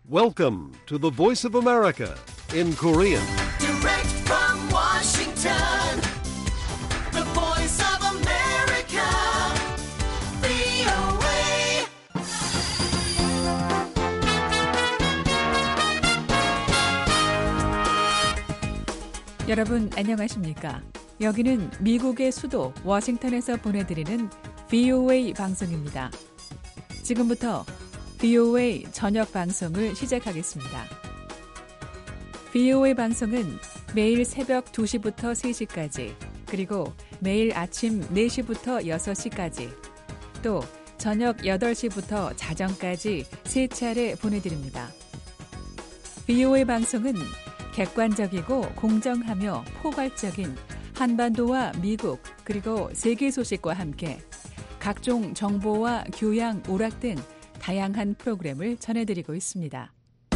Welcome to the Voice of America in Korean. Direct from Washington, the Voice of America, VOA. 여러분 안녕하십니까? 여기는 미국의 수도 워싱턴에서 보내드리는 VOA 방송입니다. 지금부터 VOA 저녁 방송을 시작하겠습니다. VOA 방송은 매일 새벽 2시부터 3시까지, 그리고 매일 아침 4시부터 6시까지, 또 저녁 8시부터 자정까지 3차례 보내드립니다. VOA 방송은 객관적이고 공정하며 포괄적인 한반도와 미국 그리고 세계 소식과 함께 각종 정보와 교양, 오락 등 다양한 프로그램을 전해드리고 있습니다.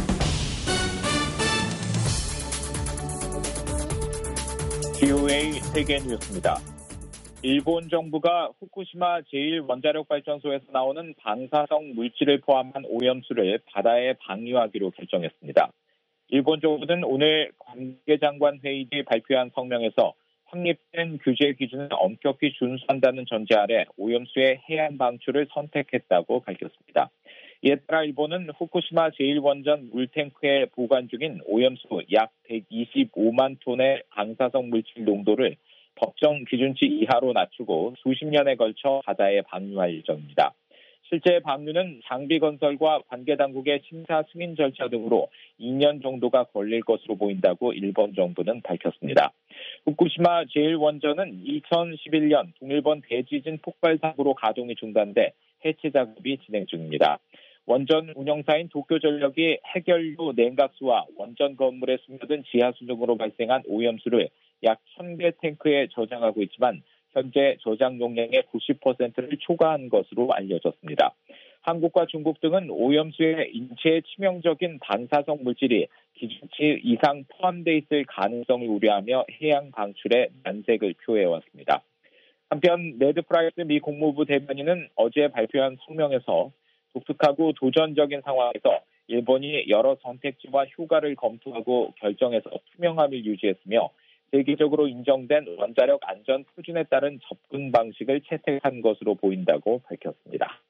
VOA 세계 뉴스입니다. 일본 정부가 후쿠시마 제1원자력발전소에서 나오는 방사성 물질을 포함한 오염수를 바다에 방류하기로 결정했습니다. 일본 정부는 오늘 관계장관 회의 뒤 발표한 성명에서 확립된 규제 기준을 엄격히 준수한다는 전제 아래 오염수의 해안 방출을 선택했다고 밝혔습니다. 이에 따라 일본은 후쿠시마 제1원전 물탱크에 보관 중인 오염수 약 125만 톤의 방사성 물질 농도를 법정 기준치 이하로 낮추고 수십 년에 걸쳐 바다에 방류할 예정입니다. 실제 방류는 장비 건설과 관계당국의 심사 승인 절차 등으로 2년 정도가 걸릴 것으로 보인다고 일본 정부는 밝혔습니다. 후쿠시마 제1원전은 2011년 동일본 대지진 폭발 사고로 가동이 중단돼 해체 작업이 진행 중입니다. 원전 운영사인 도쿄전력이 해결유 냉각수와 원전 건물에 스며든 지하수 등으로 발생한 오염수를 약 1000개 탱크에 저장하고 있지만 현재 저장 용량의 90%를 초과한 것으로 알려졌습니다. 한국과 중국 등은 오염수의 인체에 치명적인 방사성 물질이 기준치 이상 포함되어 있을 가능성을 우려하며 해양 방출에 난색을 표해왔습니다. 한편 네드 프라이스 미 국무부 대변인은 어제 발표한 성명에서 독특하고 도전적인 상황에서 일본이 여러 선택지와 효과를 검토하고 결정해서 투명함을 유지했으며 세계적으로 인정된 원자력 안전 표준에 따른 접근 방식을 채택한 것으로 보인다고 밝혔습니다.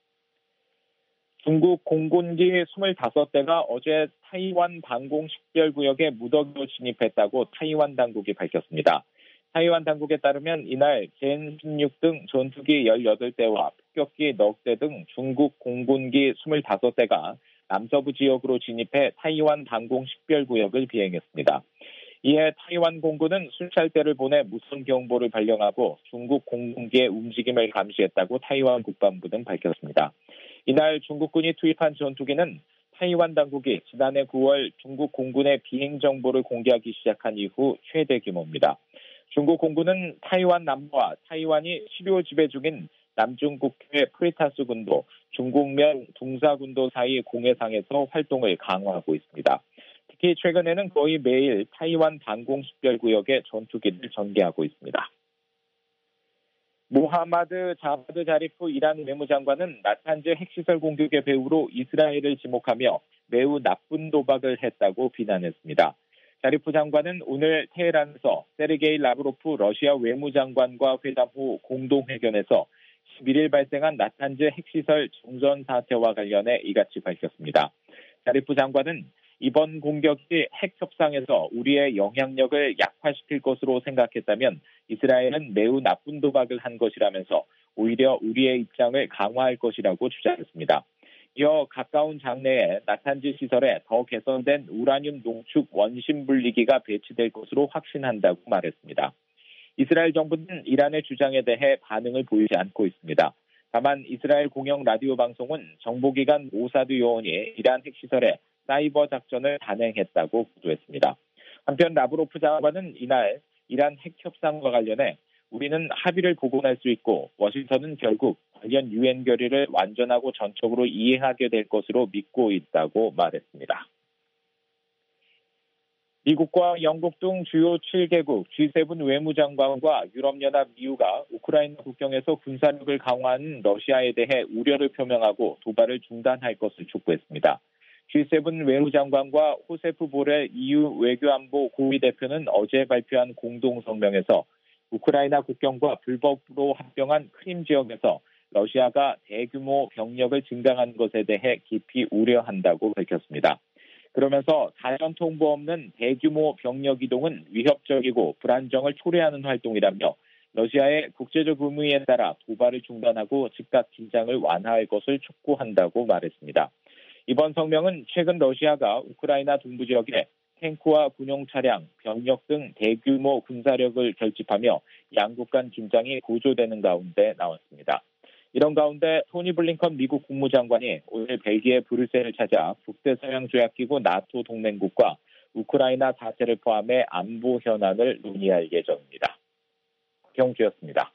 중국 공군기 25대가 어제 타이완 방공 식별구역에 무더기로 진입했다고 타이완 당국이 밝혔습니다. 타이완 당국에 따르면 이날 젠-16 등 전투기 18대와 폭격기 넉 대 등 중국 공군기 25대가 남서부 지역으로 진입해 타이완 방공 식별구역을 비행했습니다. 이에 타이완 공군은 순찰대를 보내 무선 경보를 발령하고 중국 공군기의 움직임을 감시했다고 타이완 국방부는 밝혔습니다. 이날 중국군이 투입한 전투기는 타이완 당국이 지난해 9월 중국 공군의 비행 정보를 공개하기 시작한 이후 최대 규모입니다. 중국 공군은 타이완 남부와 타이완이 치료 지배 중인 남중국해 프리타스 군도, 중국면 둥사군도 사이 공해상에서 활동을 강화하고 있습니다. 특히 최근에는 거의 매일 타이완 방공 식별구역에 전투기를 전개하고 있습니다. 모하마드 자바드 자리프 이란 외무장관은 나탄즈 핵시설 공격의 배후로 이스라엘을 지목하며 매우 나쁜 도박을 했다고 비난했습니다. 자리프 장관은 오늘 테헤란에서 세르게이 라브로프 러시아 외무장관과 회담 후 공동회견에서 11일 발생한 나탄즈 핵시설 정전 사태와 관련해 이같이 밝혔습니다. 자리프 장관은 이번 공격이 핵 협상에서 우리의 영향력을 약화시킬 것으로 생각했다면 이스라엘은 매우 나쁜 도박을 한 것이라면서 오히려 우리의 입장을 강화할 것이라고 주장했습니다. 이어 가까운 장래에 나탄즈 시설에 더 개선된 우라늄 농축 원심 분리기가 배치될 것으로 확신한다고 말했습니다. 이스라엘 정부는 이란의 주장에 대해 반응을 보이지 않고 있습니다. 다만 이스라엘 공영 라디오 방송은 정보기관 모사드 요원이 이란 핵시설에 사이버 작전을 단행했다고 보도했습니다. 한편 라브로프 장관은 이날 이란 핵 협상과 관련해 우리는 합의를 복원할 수 있고 워싱턴은 결국 관련 유엔 결의를 완전하고 전적으로 이해하게 될 것으로 믿고 있다고 말했습니다. 미국과 영국 등 주요 7개국 G7 외무장관과 유럽연합 EU가 우크라이나 국경에서 군사력을 강화하는 러시아에 대해 우려를 표명하고 도발을 중단할 것을 촉구했습니다. G7 외무장관과 호세프 보렐 EU 외교안보 고위 대표는 어제 발표한 공동성명에서 우크라이나 국경과 불법으로 합병한 크림 지역에서 러시아가 대규모 병력을 증강한 것에 대해 깊이 우려한다고 밝혔습니다. 그러면서 사전 통보 없는 대규모 병력 이동은 위협적이고 불안정을 초래하는 활동이라며 러시아의 국제적 의무에 따라 도발을 중단하고 즉각 긴장을 완화할 것을 촉구한다고 말했습니다. 이번 성명은 최근 러시아가 우크라이나 동부 지역에 탱크와 군용 차량, 병력 등 대규모 군사력을 결집하며 양국 간 긴장이 고조되는 가운데 나왔습니다. 이런 가운데 토니 블링컨 미국 국무장관이 오늘 벨기에 브뤼셀을 찾아 북대서양조약기구 나토 동맹국과 우크라이나 사태를 포함해 안보 현안을 논의할 예정입니다. 경주였습니다.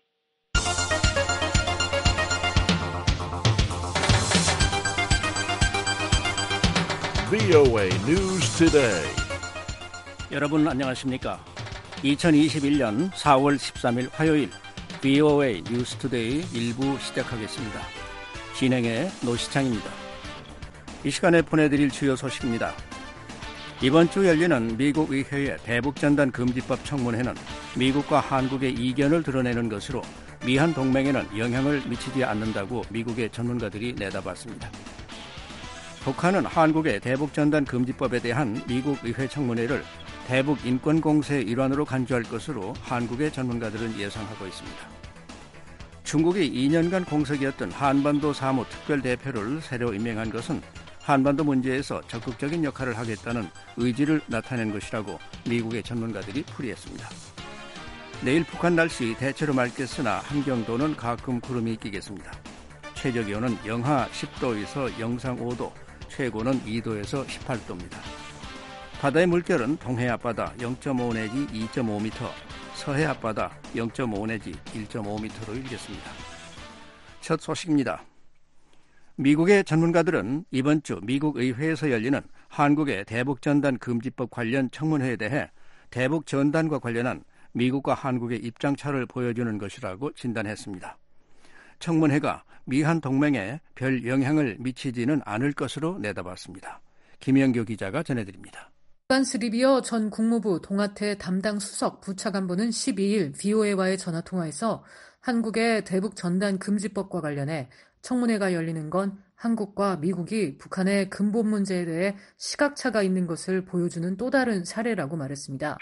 VOA News Today. 여러분 안녕하십니까? 2021년 4월 13일 화요일 VOA 뉴스 투데이 1부 시작하겠습니다. 진행의 노시창입니다. 이 시간에 보내드릴 주요 소식입니다. 이번 주 열리는 미국 의회의 대북전단 금지법 청문회는 미국과 한국의 이견을 드러내는 것으로 미한 동맹에는 영향을 미치지 않는다고 미국의 전문가들이 내다봤습니다. 북한은 한국의 대북전단 금지법에 대한 미국 의회 청문회를 대북 인권 공세의 일환으로 간주할 것으로 한국의 전문가들은 예상하고 있습니다. 중국이 2년간 공석이었던 한반도 사무 특별대표를 새로 임명한 것은 한반도 문제에서 적극적인 역할을 하겠다는 의지를 나타낸 것이라고 미국의 전문가들이 풀이했습니다. 내일 북한 날씨 대체로 맑겠으나 함경도는 가끔 구름이 끼겠습니다. 최저기온은 영하 10도에서 영상 5도, 최고는 2도에서 18도입니다. 바다의 물결은 동해 앞바다 0.5 내지 2.5m, 서해 앞바다 0.5 내지 1.5m로 일겠습니다. 첫 소식입니다. 미국의 전문가들은 이번 주 미국 의회에서 열리는 한국의 대북전단 금지법 관련 청문회에 대해 대북전단과 관련한 미국과 한국의 입장차를 보여주는 것이라고 진단했습니다. 청문회가 미한 동맹에 별 영향을 미치지는 않을 것으로 내다봤습니다. 김영교 기자가 전해드립니다. 반스 리비어 전 국무부 동아태 담당 수석 부차관보는 12일 VOA와의 전화통화에서 한국의 대북 전단 금지법과 관련해 청문회가 열리는 건 한국과 미국이 북한의 근본 문제에 대해 시각차가 있는 것을 보여주는 또 다른 사례라고 말했습니다.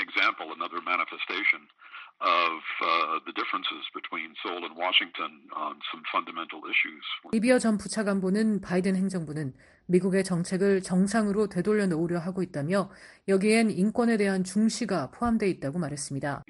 리비어 전 부차관보는 바이든 행정부는 미국의 정책을 정상으로 되돌려 놓으려 하고 있다며 여기엔 인권에 대한 중시가 포함되어 있다고 말했습니다.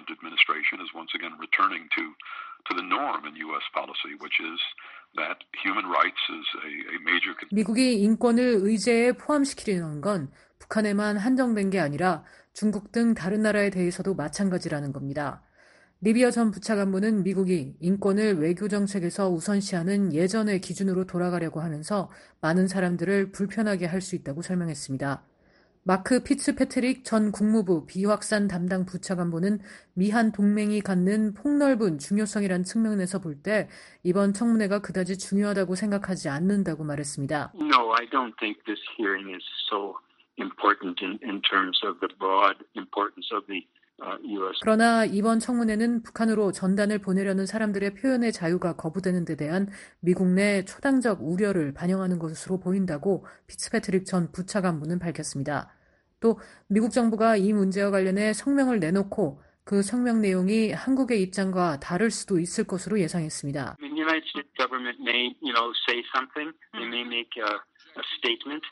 미국이 인권을 의제에 포함시키려는 건 북한에만 한정된 게 아니라 중국 등 다른 나라에 대해서도 마찬가지라는 겁니다. 리비어 전 부차관보는 미국이 인권을 외교 정책에서 우선시하는 예전의 기준으로 돌아가려고 하면서 많은 사람들을 불편하게 할 수 있다고 설명했습니다. 마크 피츠패트릭 전 국무부 비확산 담당 부차관보는 미한 동맹이 갖는 폭넓은 중요성이란 측면에서 볼 때 이번 청문회가 그다지 중요하다고 생각하지 않는다고 말했습니다. No, I don't think this hearing is so important in terms of the broad importance of the 그러나 이번 청문회는 북한으로 전단을 보내려는 사람들의 표현의 자유가 거부되는 데 대한 미국 내 초당적 우려를 반영하는 것으로 보인다고 피츠패트릭 전 부차관보는 밝혔습니다. 또 미국 정부가 이 문제와 관련해 성명을 내놓고 그 성명 내용이 한국의 입장과 다를 수도 있을 것으로 예상했습니다. The United States government may, say something. They may make a statement.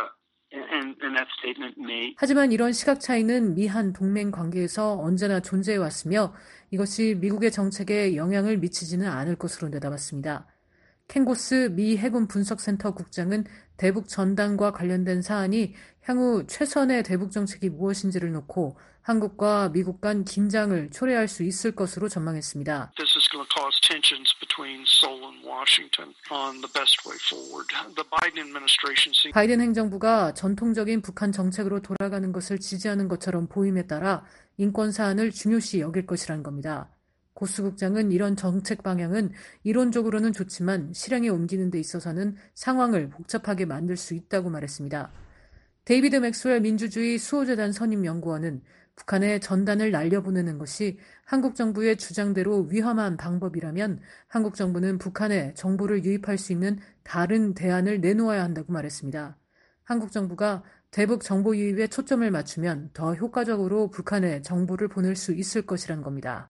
하지만 이런 시각 차이는 미한 동맹 관계에서 언제나 존재해 왔으며 이것이 미국의 정책에 영향을 미치지는 않을 것으로 내다봤습니다. 켄 고스 미 해군 분석센터 국장은 대북 전단과 관련된 사안이 향후 최선의 대북 정책이 무엇인지를 놓고 한국과 미국 간 긴장을 초래할 수 있을 것으로 전망했습니다. This is going to cause tensions between Seoul and Washington on the best way forward. The Biden administration seems 바이든 행정부가 전통적인 북한 정책으로 돌아가는 것을 지지하는 것처럼 보임에 따라 인권 사안을 중요시 여길 것이라는 겁니다. 고스 국장은 이런 정책 방향은 이론적으로는 좋지만 실행에 옮기는 데 있어서는 상황을 복잡하게 만들 수 있다고 말했습니다. 데이비드 맥스웰 민주주의 수호재단 선임연구원은 북한에 전단을 날려보내는 것이 한국 정부의 주장대로 위험한 방법이라면 한국 정부는 북한에 정보를 유입할 수 있는 다른 대안을 내놓아야 한다고 말했습니다. 한국 정부가 대북 정보 유입에 초점을 맞추면 더 효과적으로 북한에 정보를 보낼 수 있을 것이란 겁니다.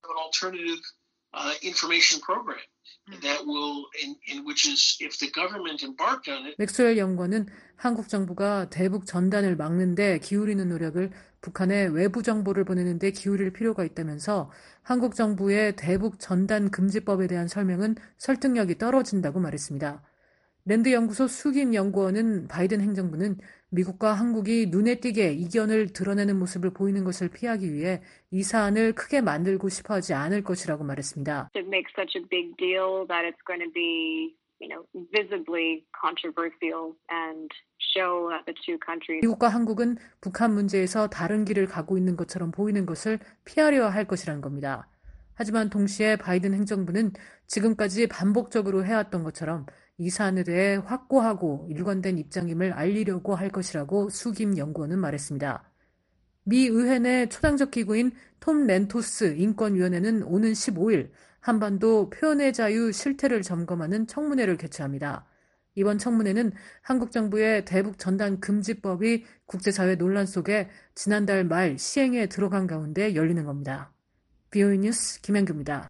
맥스웰 연구원은 한국 정부가 대북 전단을 막는 데 기울이는 노력을 북한에 외부 정보를 보내는 데 기울일 필요가 있다면서 한국 정부의 대북 전단 금지법에 대한 설명은 설득력이 떨어진다고 말했습니다. 랜드 연구소 수김 연구원은 바이든 행정부는 미국과 한국이 눈에 띄게 이견을 드러내는 모습을 보이는 것을 피하기 위해 이 사안을 크게 만들고 싶어 하지 않을 것이라고 말했습니다. It makes such a big deal that it's going to be, visibly controversial and show that the two countries. 미국과 한국은 북한 문제에서 다른 길을 가고 있는 것처럼 보이는 것을 피하려 할 것이라는 겁니다. 하지만 동시에 바이든 행정부는 지금까지 반복적으로 해왔던 것처럼 이 사안에 대해 확고하고 일관된 입장임을 알리려고 할 것이라고 수김 연구원은 말했습니다. 미 의회 내 초당적 기구인 톰 렌토스 인권위원회는 오는 15일 한반도 표현의 자유 실태를 점검하는 청문회를 개최합니다. 이번 청문회는 한국 정부의 대북 전단 금지법이 국제사회 논란 속에 지난달 말 시행에 들어간 가운데 열리는 겁니다. VOA 뉴스 김현규입니다.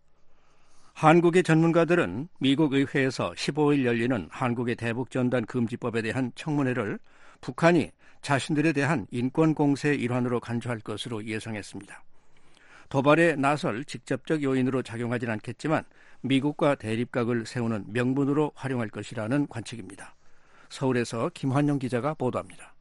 한국의 전문가들은 미국 의회에서 15일 열리는 한국의 대북전단 금지법에 대한 청문회를 북한이 자신들에 대한 인권 공세의 일환으로 간주할 것으로 예상했습니다. 도발에 나설 직접적 요인으로 작용하진 않겠지만 미국과 대립각을 세우는 명분으로 활용할 것이라는 관측입니다. 서울에서 김환영 기자가 보도합니다.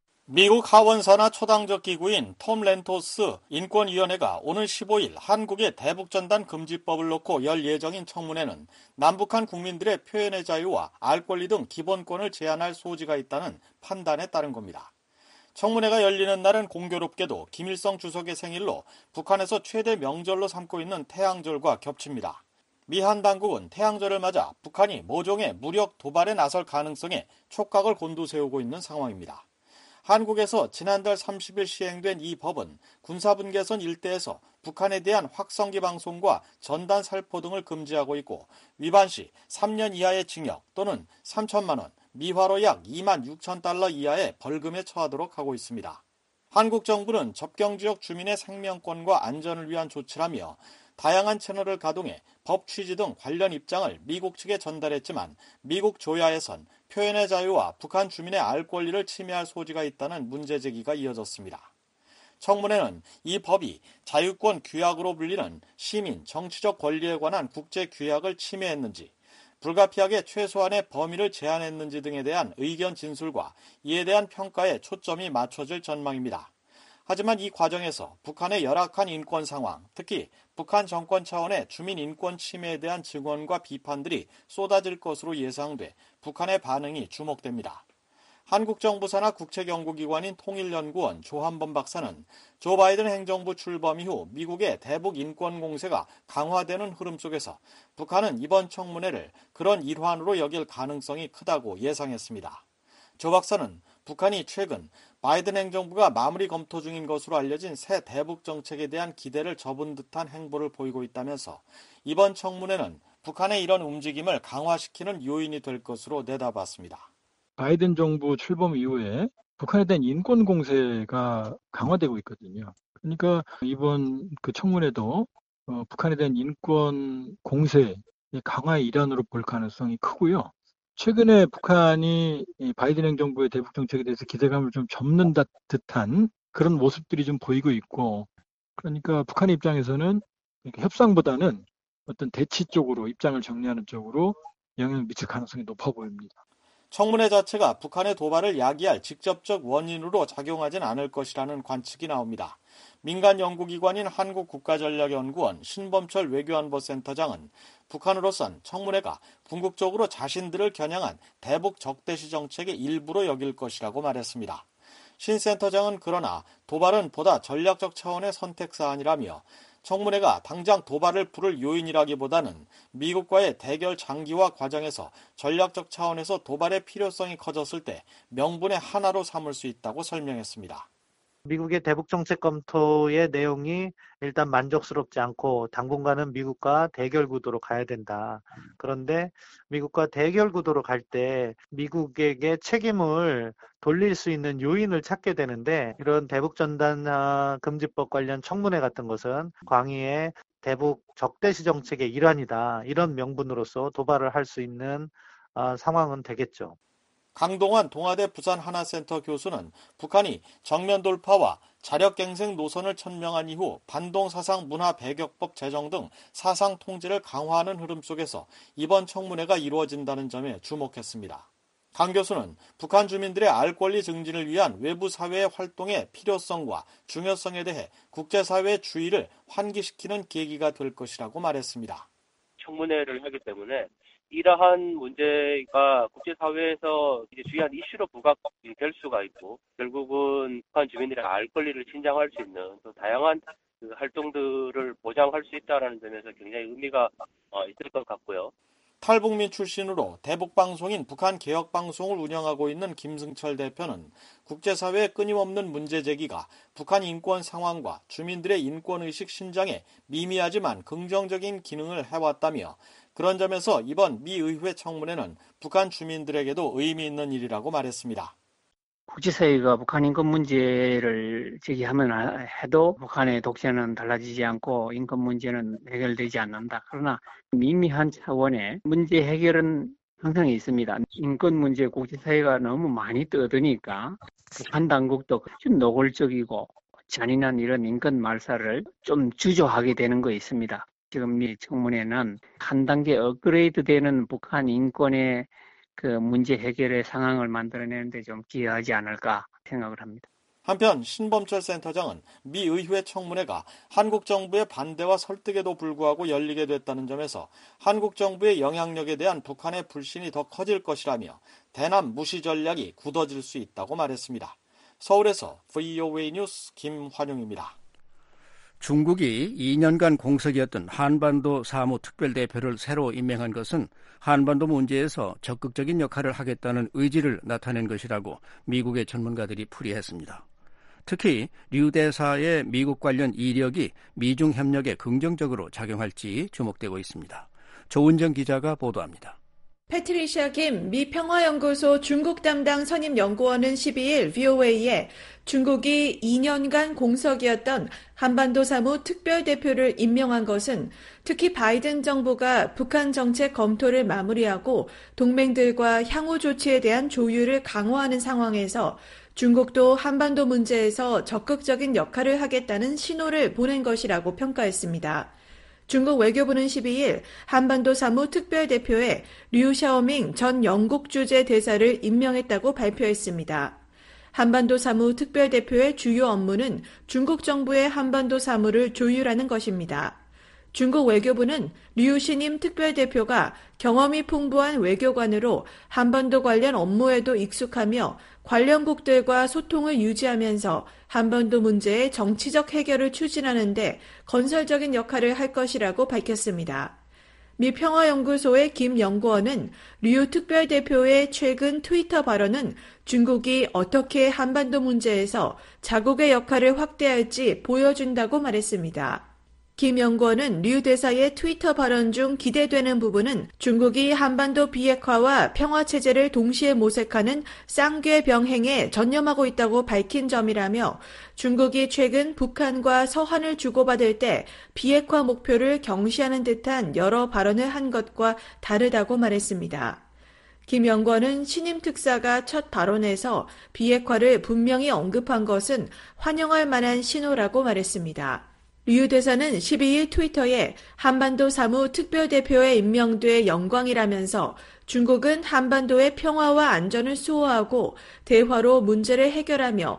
미국 하원사나 초당적 기구인 톰 렌토스 인권위원회가 오늘 15일 한국의 대북전단 금지법을 놓고 열 예정인 청문회는 남북한 국민들의 표현의 자유와 알 권리 등 기본권을 제한할 소지가 있다는 판단에 따른 겁니다. 청문회가 열리는 날은 공교롭게도 김일성 주석의 생일로 북한에서 최대 명절로 삼고 있는 태양절과 겹칩니다. 미 한 당국은 태양절을 맞아 북한이 모종의 무력 도발에 나설 가능성에 촉각을 곤두세우고 있는 상황입니다. 한국에서 지난달 30일 시행된 이 법은 군사분계선 일대에서 북한에 대한 확성기 방송과 전단 살포 등을 금지하고 있고 위반 시 3년 이하의 징역 또는 3천만 원, 미화로 약 2만 6천 달러 이하의 벌금에 처하도록 하고 있습니다. 한국 정부는 접경지역 주민의 생명권과 안전을 위한 조치라며 다양한 채널을 가동해 법 취지 등 관련 입장을 미국 측에 전달했지만 미국 조야에선 표현의 자유와 북한 주민의 알 권리를 침해할 소지가 있다는 문제 제기가 이어졌습니다. 청문회는 이 법이 자유권 규약으로 불리는 시민, 정치적 권리에 관한 국제 규약을 침해했는지, 불가피하게 최소한의 범위를 제한했는지 등에 대한 의견 진술과 이에 대한 평가에 초점이 맞춰질 전망입니다. 하지만 이 과정에서 북한의 열악한 인권 상황, 특히 북한 정권 차원의 주민 인권 침해에 대한 증언과 비판들이 쏟아질 것으로 예상돼 북한의 반응이 주목됩니다. 한국 정부 산하 국책연구기관인 통일연구원 조한범 박사는 조 바이든 행정부 출범 이후 미국의 대북 인권 공세가 강화되는 흐름 속에서 북한은 이번 청문회를 그런 일환으로 여길 가능성이 크다고 예상했습니다. 조 박사는 북한이 최근 바이든 행정부가 마무리 검토 중인 것으로 알려진 새 대북 정책에 대한 기대를 접은 듯한 행보를 보이고 있다면서 이번 청문회는 북한의 이런 움직임을 강화시키는 요인이 될 것으로 내다봤습니다. 바이든 정부 출범 이후에 북한에 대한 인권 공세가 강화되고 있거든요. 그러니까 이번 그 청문회도 북한에 대한 인권 공세의 강화의 일환으로 볼 가능성이 크고요. 최근에 북한이 바이든 행정부의 대북 정책에 대해서 기대감을 좀 접는 듯한 그런 모습들이 좀 보이고 있고, 그러니까 북한의 입장에서는 협상보다는 어떤 대치 쪽으로 입장을 정리하는 쪽으로 영향을 미칠 가능성이 높아 보입니다. 청문회 자체가 북한의 도발을 야기할 직접적 원인으로 작용하진 않을 것이라는 관측이 나옵니다. 민간 연구기관인 한국국가전략연구원 신범철 외교안보센터장은 북한으로선 청문회가 궁극적으로 자신들을 겨냥한 대북 적대시 정책의 일부로 여길 것이라고 말했습니다. 신 센터장은 그러나 도발은 보다 전략적 차원의 선택사안이라며 청문회가 당장 도발을 부를 요인이라기보다는 미국과의 대결 장기화 과정에서 전략적 차원에서 도발의 필요성이 커졌을 때 명분의 하나로 삼을 수 있다고 설명했습니다. 미국의 대북 정책 검토의 내용이 일단 만족스럽지 않고 당분간은 미국과 대결 구도로 가야 된다. 그런데 미국과 대결 구도로 갈 때 미국에게 책임을 돌릴 수 있는 요인을 찾게 되는데 이런 대북 전단 금지법 관련 청문회 같은 것은 광의의 대북 적대시 정책의 일환이다. 이런 명분으로서 도발을 할 수 있는 상황은 되겠죠. 강동환 동아대 부산하나센터 교수는 북한이 정면 돌파와 자력갱생 노선을 천명한 이후 반동사상 문화배격법 제정 등 사상 통제를 강화하는 흐름 속에서 이번 청문회가 이루어진다는 점에 주목했습니다. 강 교수는 북한 주민들의 알 권리 증진을 위한 외부 사회의 활동의 필요성과 중요성에 대해 국제사회의 주의를 환기시키는 계기가 될 것이라고 말했습니다. 청문회를 하기 때문에 이러한 문제가 국제사회에서 이제 중요한 이슈로 부각될 수가 있고 결국은 북한 주민들의 알 권리를 신장할 수 있는 또 다양한 활동들을 보장할 수 있다는 점에서 굉장히 의미가 있을 것 같고요. 탈북민 출신으로 대북방송인 북한개혁방송을 운영하고 있는 김승철 대표는 국제사회의 끊임없는 문제 제기가 북한 인권 상황과 주민들의 인권의식 신장에 미미하지만 긍정적인 기능을 해왔다며 그런 점에서 이번 미 의회 청문회는 북한 주민들에게도 의미 있는 일이라고 말했습니다. 국제사회가 북한 인권 문제를 제기하면 해도 북한의 독재는 달라지지 않고 인권 문제는 해결되지 않는다. 그러나 미미한 차원의 문제 해결은 항상 있습니다. 인권 문제 국제사회가 너무 많이 떠드니까 북한 당국도 좀 노골적이고 잔인한 이런 인권 말살을 좀 주저하게 되는 거 있습니다. 지금 미 청문회는 한 단계 업그레이드 되는 북한 인권의 그 문제 해결의 상황을 만들어내는데 좀 기여하지 않을까 생각을 합니다. 한편 신범철 센터장은 미 의회 청문회가 한국 정부의 반대와 설득에도 불구하고 열리게 됐다는 점에서 한국 정부의 영향력에 대한 북한의 불신이 더 커질 것이라며 대남 무시 전략이 굳어질 수 있다고 말했습니다. 서울에서 VOA 뉴스 김환용입니다. 중국이 2년간 공석이었던 한반도 사무특별대표를 새로 임명한 것은 한반도 문제에서 적극적인 역할을 하겠다는 의지를 나타낸 것이라고 미국의 전문가들이 풀이했습니다. 특히 류 대사의 미국 관련 이력이 미중 협력에 긍정적으로 작용할지 주목되고 있습니다. 조은정 기자가 보도합니다. 패트리샤 김 미 평화연구소 중국 담당 선임 연구원은 12일 VOA에 중국이 2년간 공석이었던 한반도 사무 특별대표를 임명한 것은 특히 바이든 정부가 북한 정책 검토를 마무리하고 동맹들과 향후 조치에 대한 조율을 강화하는 상황에서 중국도 한반도 문제에서 적극적인 역할을 하겠다는 신호를 보낸 것이라고 평가했습니다. 중국 외교부는 12일 한반도 사무 특별대표에 류 샤오밍 전 영국 주재 대사를 임명했다고 발표했습니다. 한반도 사무 특별대표의 주요 업무는 중국 정부의 한반도 사무를 조율하는 것입니다. 중국 외교부는 류 신임 특별대표가 경험이 풍부한 외교관으로 한반도 관련 업무에도 익숙하며 관련국들과 소통을 유지하면서 한반도 문제의 정치적 해결을 추진하는 데 건설적인 역할을 할 것이라고 밝혔습니다. 미 평화연구소의 김 연구원은 류 특별대표의 최근 트위터 발언은 중국이 어떻게 한반도 문제에서 자국의 역할을 확대할지 보여준다고 말했습니다. 김 연구원은 류 대사의 트위터 발언 중 기대되는 부분은 중국이 한반도 비핵화와 평화체제를 동시에 모색하는 쌍궤 병행에 전념하고 있다고 밝힌 점이라며 중국이 최근 북한과 서한을 주고받을 때 비핵화 목표를 경시하는 듯한 여러 발언을 한 것과 다르다고 말했습니다. 김 연구원은 신임 특사가 첫 발언에서 비핵화를 분명히 언급한 것은 환영할 만한 신호라고 말했습니다. 류 대사는 12일 트위터에 한반도 사무 특별대표에 임명돼 영광이라면서 중국은 한반도의 평화와 안전을 수호하고 대화로 문제를 해결하며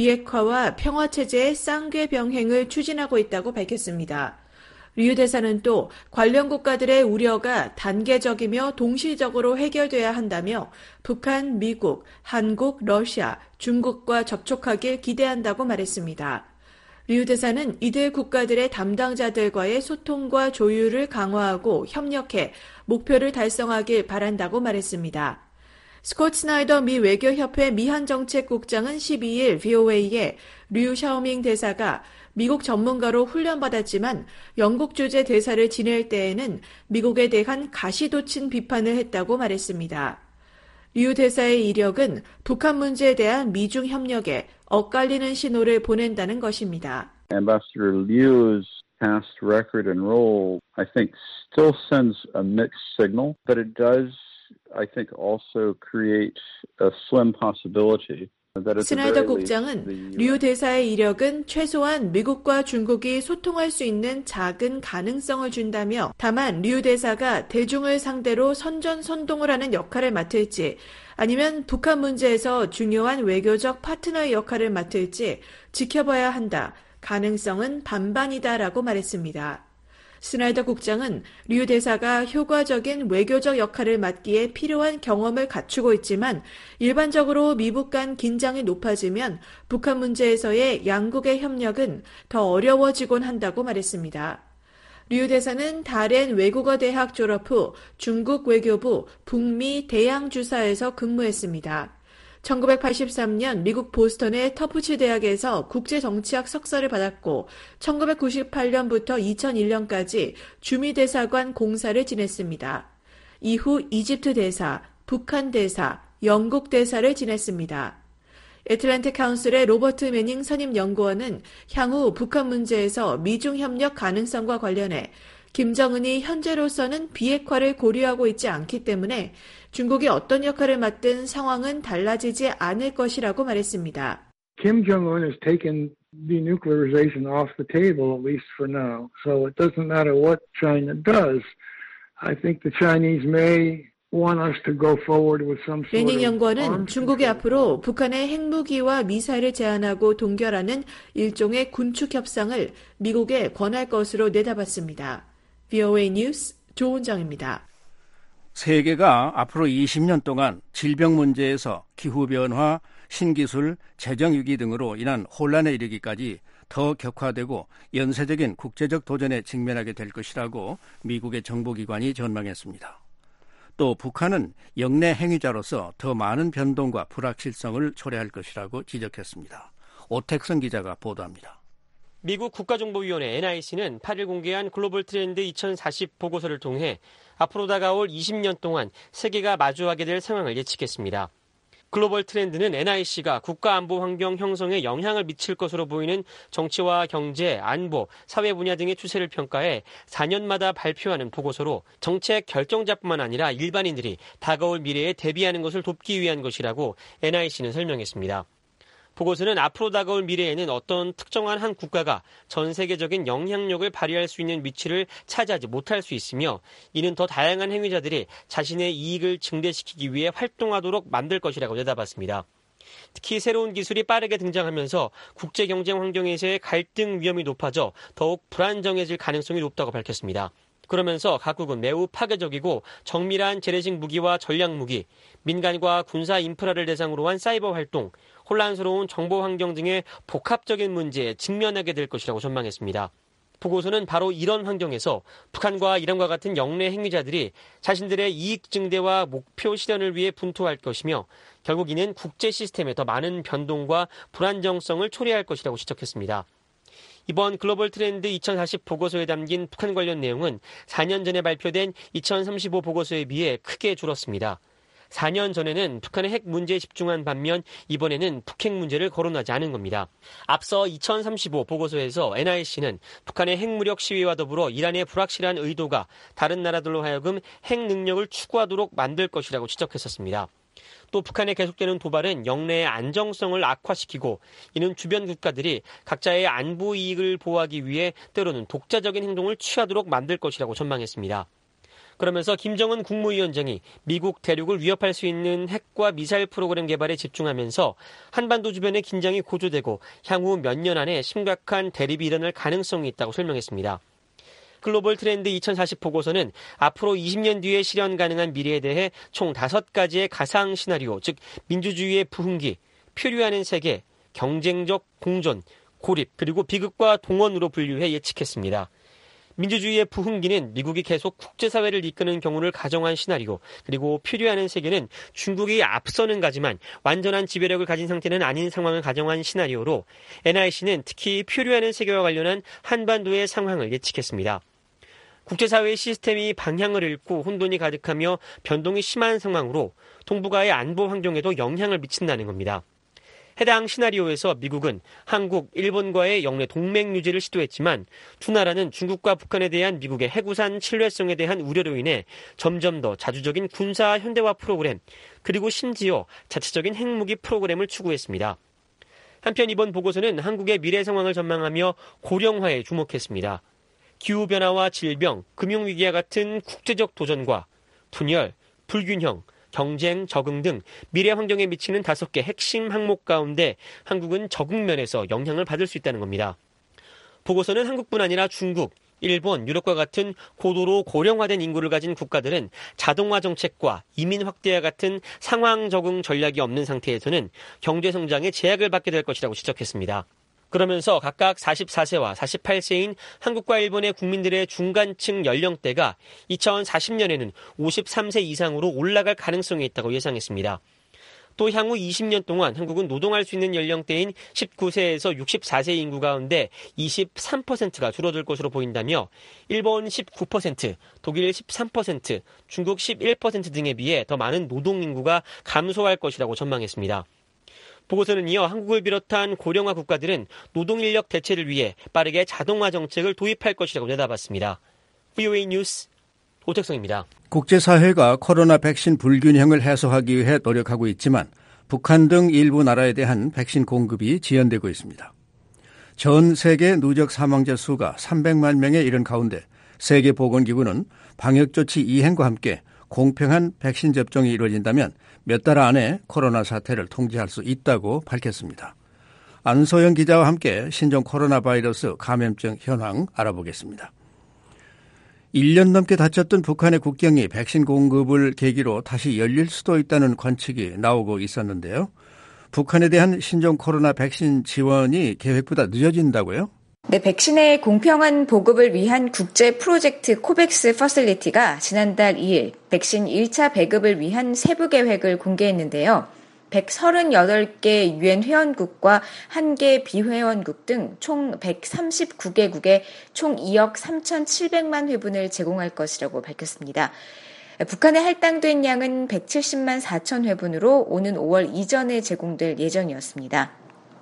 비핵화와 평화체제의 쌍궤 병행을 추진하고 있다고 밝혔습니다. 류 대사는 또 관련 국가들의 우려가 단계적이며 동시적으로 해결돼야 한다며 북한, 미국, 한국, 러시아, 중국과 접촉하길 기대한다고 말했습니다. 류 대사는 이들 국가들의 담당자들과의 소통과 조율을 강화하고 협력해 목표를 달성하길 바란다고 말했습니다. 스콧 스나이더 미 외교협회 미한정책국장은 12일 VOA에 류 샤오밍 대사가 미국 전문가로 훈련받았지만 영국 주재 대사를 지낼 때에는 미국에 대한 가시돋친 비판을 했다고 말했습니다. 류 대사의 이력은 북한 문제에 대한 미중 협력에 엇갈리는 신호를 보낸다는 것입니다. Ambassador Liu's past record and role, I think, still sends a mixed signal, but it does, I think, also create a slim possibility. 스나이더 국장은 류 대사의 이력은 최소한 미국과 중국이 소통할 수 있는 작은 가능성을 준다며 다만 류 대사가 대중을 상대로 선전선동을 하는 역할을 맡을지 아니면 북한 문제에서 중요한 외교적 파트너의 역할을 맡을지 지켜봐야 한다. 가능성은 반반이다라고 말했습니다. 스나이더 국장은 류 대사가 효과적인 외교적 역할을 맡기에 필요한 경험을 갖추고 있지만 일반적으로 미북 간 긴장이 높아지면 북한 문제에서의 양국의 협력은 더 어려워지곤 한다고 말했습니다. 류 대사는 다롄 외국어 대학 졸업 후 중국 외교부 북미 대양주사에서 근무했습니다. 1983년 미국 보스턴의 터프치 대학에서 국제정치학 석사를 받았고 1998년부터 2001년까지 주미대사관 공사를 지냈습니다. 이후 이집트 대사, 북한 대사, 영국 대사를 지냈습니다. 애틀랜틱 카운슬의 로버트 매닝 선임 연구원은 향후 북한 문제에서 미중 협력 가능성과 관련해 김정은이 현재로서는 비핵화를 고려하고 있지 않기 때문에 중국이 어떤 역할을 맡든 상황은 달라지지 않을 것이라고 말했습니다. Kim Jong-un has taken denuclearization off the table, at least for now. So it doesn't matter what China does. I think the Chinese may want us to go forward with some sort of 매닝 연구원은 중국이 앞으로 북한의 핵무기와 미사일을 제한하고 동결하는 일종의 군축 협상을 미국에 권할 것으로 내다봤습니다. VOA 뉴스 조은정입니다. 세계가 앞으로 20년 동안 질병 문제에서 기후변화, 신기술, 재정위기 등으로 인한 혼란에 이르기까지 더 격화되고 연쇄적인 국제적 도전에 직면하게 될 것이라고 미국의 정보기관이 전망했습니다. 또 북한은 영내 행위자로서 더 많은 변동과 불확실성을 초래할 것이라고 지적했습니다. 오택선 기자가 보도합니다. 미국 국가정보위원회 NIC는 8일 공개한 글로벌 트렌드 2040 보고서를 통해 앞으로 다가올 20년 동안 세계가 마주하게 될 상황을 예측했습니다. 글로벌 트렌드는 NIC가 국가 안보 환경 형성에 영향을 미칠 것으로 보이는 정치와 경제, 안보, 사회 분야 등의 추세를 평가해 4년마다 발표하는 보고서로 정책 결정자뿐만 아니라 일반인들이 다가올 미래에 대비하는 것을 돕기 위한 것이라고 NIC는 설명했습니다. 보고서는 앞으로 다가올 미래에는 어떤 특정한 한 국가가 전 세계적인 영향력을 발휘할 수 있는 위치를 차지하지 못할 수 있으며 이는 더 다양한 행위자들이 자신의 이익을 증대시키기 위해 활동하도록 만들 것이라고 내다봤습니다. 특히 새로운 기술이 빠르게 등장하면서 국제 경쟁 환경에서의 갈등 위험이 높아져 더욱 불안정해질 가능성이 높다고 밝혔습니다. 그러면서 각국은 매우 파괴적이고 정밀한 재래식 무기와 전략 무기, 민간과 군사 인프라를 대상으로 한 사이버 활동, 혼란스러운 정보 환경 등의 복합적인 문제에 직면하게 될 것이라고 전망했습니다. 보고서는 바로 이런 환경에서 북한과 이란과 같은 영내 행위자들이 자신들의 이익 증대와 목표 실현을 위해 분투할 것이며 결국 이는 국제 시스템에 더 많은 변동과 불안정성을 초래할 것이라고 지적했습니다. 이번 글로벌 트렌드 2040 보고서에 담긴 북한 관련 내용은 4년 전에 발표된 2035 보고서에 비해 크게 줄었습니다. 4년 전에는 북한의 핵 문제에 집중한 반면 이번에는 북핵 문제를 거론하지 않은 겁니다. 앞서 2035 보고서에서 NIC는 북한의 핵무력 시위와 더불어 이란의 불확실한 의도가 다른 나라들로 하여금 핵 능력을 추구하도록 만들 것이라고 지적했었습니다. 또 북한의 계속되는 도발은 영내의 안정성을 악화시키고 이는 주변 국가들이 각자의 안보 이익을 보호하기 위해 때로는 독자적인 행동을 취하도록 만들 것이라고 전망했습니다. 그러면서 김정은 국무위원장이 미국 대륙을 위협할 수 있는 핵과 미사일 프로그램 개발에 집중하면서 한반도 주변의 긴장이 고조되고 향후 몇 년 안에 심각한 대립이 일어날 가능성이 있다고 설명했습니다. 글로벌 트렌드 2040 보고서는 앞으로 20년 뒤에 실현 가능한 미래에 대해 총 5가지의 가상 시나리오, 즉 민주주의의 부흥기, 표류하는 세계, 경쟁적 공존, 고립, 그리고 비극과 동원으로 분류해 예측했습니다. 민주주의의 부흥기는 미국이 계속 국제사회를 이끄는 경우를 가정한 시나리오, 그리고 표류하는 세계는 중국이 앞서는 가지만 완전한 지배력을 가진 상태는 아닌 상황을 가정한 시나리오로 NIC는 특히 표류하는 세계와 관련한 한반도의 상황을 예측했습니다. 국제사회의 시스템이 방향을 잃고 혼돈이 가득하며 변동이 심한 상황으로 동북아의 안보 환경에도 영향을 미친다는 겁니다. 해당 시나리오에서 미국은 한국, 일본과의 영내 동맹 유지를 시도했지만 두 나라는 중국과 북한에 대한 미국의 해구산 신뢰성에 대한 우려로 인해 점점 더 자주적인 군사 현대화 프로그램, 그리고 심지어 자체적인 핵무기 프로그램을 추구했습니다. 한편 이번 보고서는 한국의 미래 상황을 전망하며 고령화에 주목했습니다. 기후변화와 질병, 금융위기와 같은 국제적 도전과 분열, 불균형, 경쟁, 적응 등 미래 환경에 미치는 5개 핵심 항목 가운데 한국은 적응 면에서 영향을 받을 수 있다는 겁니다. 보고서는 한국뿐 아니라 중국, 일본, 유럽과 같은 고도로 고령화된 인구를 가진 국가들은 자동화 정책과 이민 확대와 같은 상황 적응 전략이 없는 상태에서는 경제 성장에 제약을 받게 될 것이라고 지적했습니다. 그러면서 각각 44세와 48세인 한국과 일본의 국민들의 중간층 연령대가 2040년에는 53세 이상으로 올라갈 가능성이 있다고 예상했습니다. 또 향후 20년 동안 한국은 노동할 수 있는 연령대인 19세에서 64세 인구 가운데 23%가 줄어들 것으로 보인다며 일본 19%, 독일 13%, 중국 11% 등에 비해 더 많은 노동 인구가 감소할 것이라고 전망했습니다. 보고서는 이어 한국을 비롯한 고령화 국가들은 노동인력 대체를 위해 빠르게 자동화 정책을 도입할 것이라고 내다봤습니다. VOA 뉴스 오택성입니다. 국제사회가 코로나 백신 불균형을 해소하기 위해 노력하고 있지만 북한 등 일부 나라에 대한 백신 공급이 지연되고 있습니다. 전 세계 누적 사망자 수가 300만 명에 이른 가운데 세계보건기구는 방역조치 이행과 함께 공평한 백신 접종이 이루어진다면 몇 달 안에 코로나 사태를 통제할 수 있다고 밝혔습니다. 안소영 기자와 함께 신종 코로나 바이러스 감염증 현황 알아보겠습니다. 1년 넘게 닫혔던 북한의 국경이 백신 공급을 계기로 다시 열릴 수도 있다는 관측이 나오고 있었는데요. 북한에 대한 신종 코로나 백신 지원이 계획보다 늦어진다고요? 네, 백신의 공평한 보급을 위한 국제 프로젝트 코백스 퍼실리티가 지난달 2일 백신 1차 배급을 위한 세부 계획을 공개했는데요. 138개 유엔 회원국과 1개 비회원국 등 총 139개국에 총 2억 3,700만 회분을 제공할 것이라고 밝혔습니다. 북한에 할당된 양은 170만 4천 회분으로 오는 5월 이전에 제공될 예정이었습니다.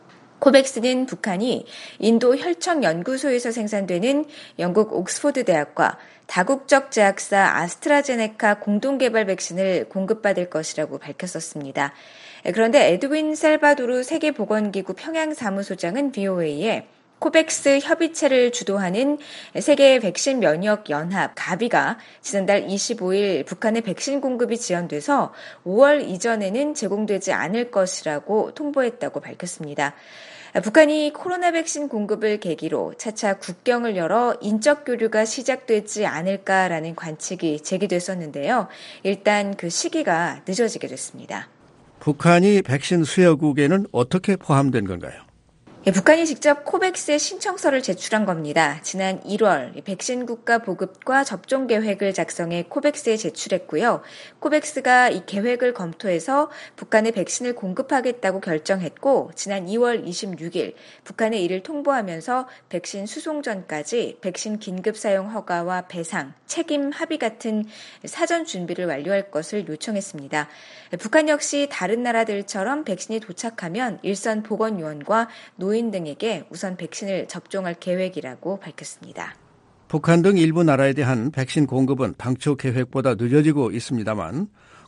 코백스는 북한이 인도 혈청연구소에서 생산되는 영국 옥스포드 대학과 다국적 제약사 아스트라제네카 공동개발 백신을 공급받을 것이라고 밝혔었습니다. 그런데 에드윈 셀바도르 세계보건기구 평양사무소장은 VOA에 코백스 협의체를 주도하는 세계 백신 면역 연합 가비가 지난달 25일 북한의 백신 공급이 지연돼서 5월 이전에는 제공되지 않을 것이라고 통보했다고 밝혔습니다. 북한이 코로나 백신 공급을 계기로 차차 국경을 열어 인적 교류가 시작되지 않을까라는 관측이 제기됐었는데요. 일단 그 시기가 늦어지게 됐습니다. 북한이 백신 수여국에는 어떻게 포함된 건가요? 북한이 직접 코백스에 신청서를 제출한 겁니다. 지난 1월 백신 국가 보급과 접종 계획을 작성해 코백스에 제출했고요. 코백스가 이 계획을 검토해서 북한에 백신을 공급하겠다고 결정했고 지난 2월 26일 북한에 이를 통보하면서 백신 수송 전까지 백신 긴급 사용 허가와 배상, 책임 합의 같은 사전 준비를 완료할 것을 요청했습니다. 북한 역시 다른 나라들처럼 백신이 도착하면 일선 보건요원과 노인 등에게 우선 백신을 접종할 계획이라고 밝혔습니다. 북한 등 일부 나라에 대한 백신 공급은 당초 계획보다 늦어지고 있습니다만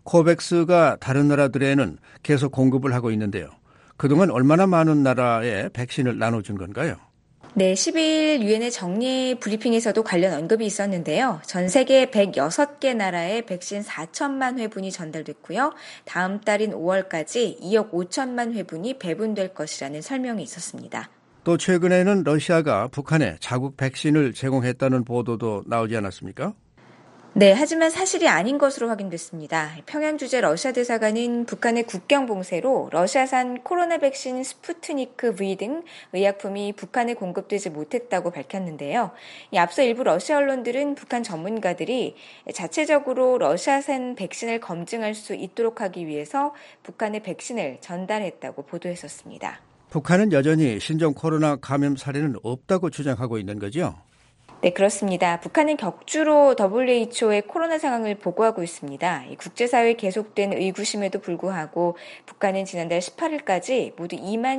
코백스가 다른 나라들에는 계속 공급을 하고 있는데요. 그동안 얼마나 많은 나라에 백신을 나눠준 건가요? 네, 10일 유엔의 정례 브리핑에서도 관련 언급이 있었는데요. 전 세계 106개 나라에 백신 4천만 회분이 전달됐고요. 다음 달인 5월까지 2억 5천만 회분이 배분될 것이라는 설명이 있었습니다. 또 최근에는 러시아가 북한에 자국 백신을 제공했다는 보도도 나오지 않았습니까? 네, 하지만 사실이 아닌 것으로 확인됐습니다. 평양 주재 러시아 대사관은 북한의 국경 봉쇄로 러시아산 코로나 백신 스푸트니크 V 등 의약품이 북한에 공급되지 못했다고 밝혔는데요. 앞서 일부 러시아 언론들은 북한 전문가들이 자체적으로 러시아산 백신을 검증할 수 있도록 하기 위해서 북한에 백신을 전달했다고 보도했었습니다. 북한은 여전히 신종 코로나 감염 사례는 없다고 주장하고 있는 거죠? 네, 그렇습니다. 북한은 격주로 WHO의 코로나 상황을 보고하고 있습니다. 국제사회에 계속된 의구심에도 불구하고 북한은 지난달 18일까지 모두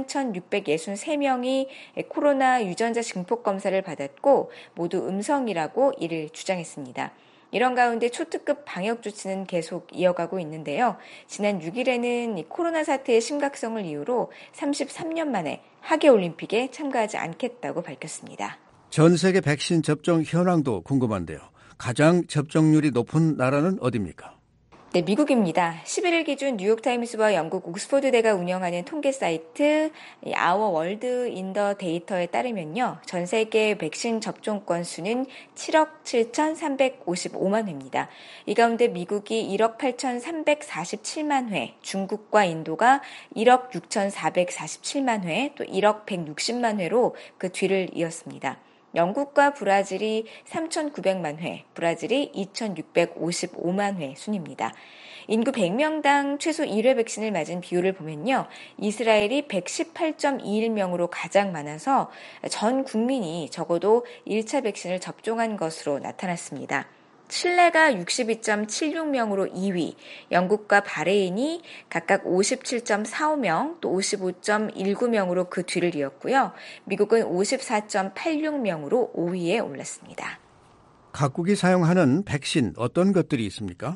21,663명이 코로나 유전자 증폭 검사를 받았고 모두 음성이라고 이를 주장했습니다. 이런 가운데 초특급 방역 조치는 계속 이어가고 있는데요. 지난 6일에는 코로나 사태의 심각성을 이유로 33년 만에 하계올림픽에 참가하지 않겠다고 밝혔습니다. 전 세계 백신 접종 현황도 궁금한데요. 가장 접종률이 높은 나라는 어디입니까? 네, 미국입니다. 11일 기준 뉴욕타임스와 영국 옥스퍼드대가 운영하는 통계 사이트 Our World in the Data에 따르면요. 전 세계 백신 접종 건수는 7억 7,355만 회입니다. 이 가운데 미국이 1억 8,347만 회, 중국과 인도가 1억 6,447만 회, 또 1억 160만 회로 그 뒤를 이었습니다. 영국과 브라질이 3,900만 회, 브라질이 2,655만 회 순입니다. 인구 100명당 최소 1회 백신을 맞은 비율을 보면요. 이스라엘이 118.21명으로 가장 많아서 전 국민이 적어도 1차 백신을 접종한 것으로 나타났습니다. 칠레가 62.76명으로 2위, 영국과 바레인이 각각 57.45명, 또 55.19명으로 그 뒤를 이었고요. 미국은 54.86명으로 5위에 올랐습니다. 각국이 사용하는 백신 어떤 것들이 있습니까?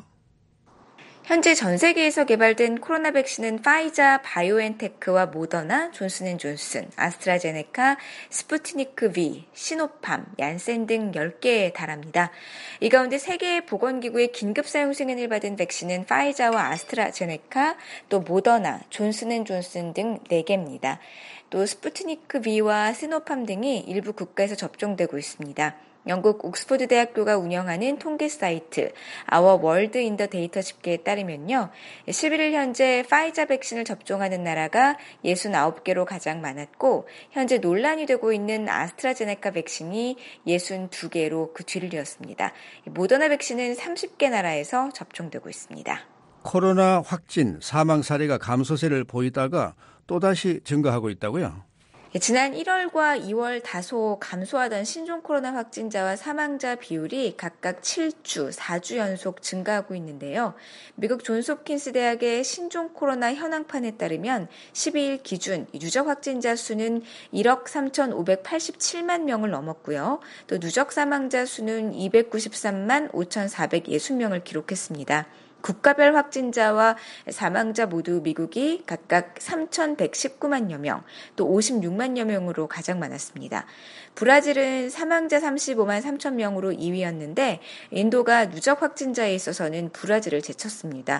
현재 전 세계에서 개발된 코로나 백신은 파이자, 바이오엔테크와 모더나, 존슨앤존슨, 아스트라제네카, 스푸트니크 V, 시노팜, 얀센 등 10개에 달합니다. 이 가운데 세계보건기구의 긴급 사용 승인을 받은 백신은 파이자와 아스트라제네카, 또 모더나, 존슨앤존슨 등 4개입니다. 또 스푸트니크 V와 시노팜 등이 일부 국가에서 접종되고 있습니다. 영국 옥스퍼드 대학교가 운영하는 통계 사이트 Our World in the Data 집계에 따르면요. 11일 현재 파이자 백신을 접종하는 나라가 69개로 가장 많았고 현재 논란이 되고 있는 아스트라제네카 백신이 62개로 그 뒤를 이었습니다. 모더나 백신은 30개 나라에서 접종되고 있습니다. 코로나 확진, 사망 사례가 감소세를 보이다가 또다시 증가하고 있다고요? 지난 1월과 2월 다소 감소하던 신종 코로나 확진자와 사망자 비율이 각각 7주, 4주 연속 증가하고 있는데요. 미국 존스홉킨스 대학의 신종 코로나 현황판에 따르면 12일 기준 누적 확진자 수는 1억 3,587만 명을 넘었고요. 또 누적 사망자 수는 293만 5,460명을 기록했습니다. 국가별 확진자와 사망자 모두 미국이 각각 3,119만여 명, 또 56만여 명으로 가장 많았습니다. 브라질은 사망자 35만 3천 명으로 2위였는데 인도가 누적 확진자에 있어서는 브라질을 제쳤습니다.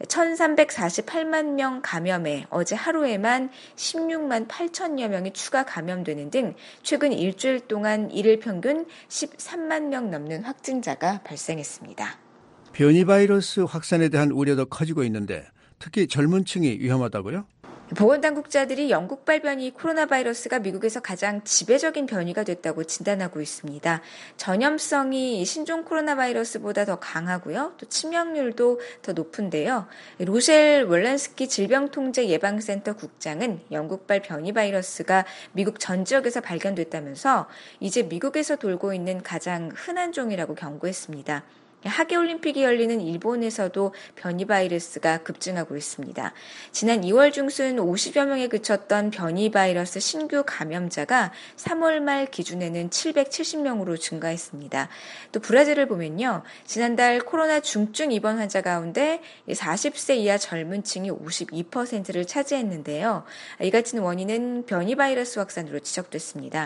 1,348만 명 감염에 어제 하루에만 16만 8천여 명이 추가 감염되는 등 최근 일주일 동안 일일 평균 13만 명 넘는 확진자가 발생했습니다. 변이 바이러스 확산에 대한 우려도 커지고 있는데 특히 젊은 층이 위험하다고요? 보건당국자들이 영국발 변이 코로나 바이러스가 미국에서 가장 지배적인 변이가 됐다고 진단하고 있습니다. 전염성이 신종 코로나 바이러스보다 더 강하고요. 또 치명률도 더 높은데요. 로셸 월란스키 질병통제예방센터 국장은 영국발 변이 바이러스가 미국 전 지역에서 발견됐다면서 이제 미국에서 돌고 있는 가장 흔한 종이라고 경고했습니다. 하계올림픽이 열리는 일본에서도 변이 바이러스가 급증하고 있습니다. 지난 2월 중순 50여 명에 그쳤던 변이 바이러스 신규 감염자가 3월 말 기준에는 770명으로 증가했습니다. 또 브라질을 보면요. 지난달 코로나 중증 입원 환자 가운데 40세 이하 젊은 층이 52%를 차지했는데요. 이 같은 원인은 변이 바이러스 확산으로 지적됐습니다.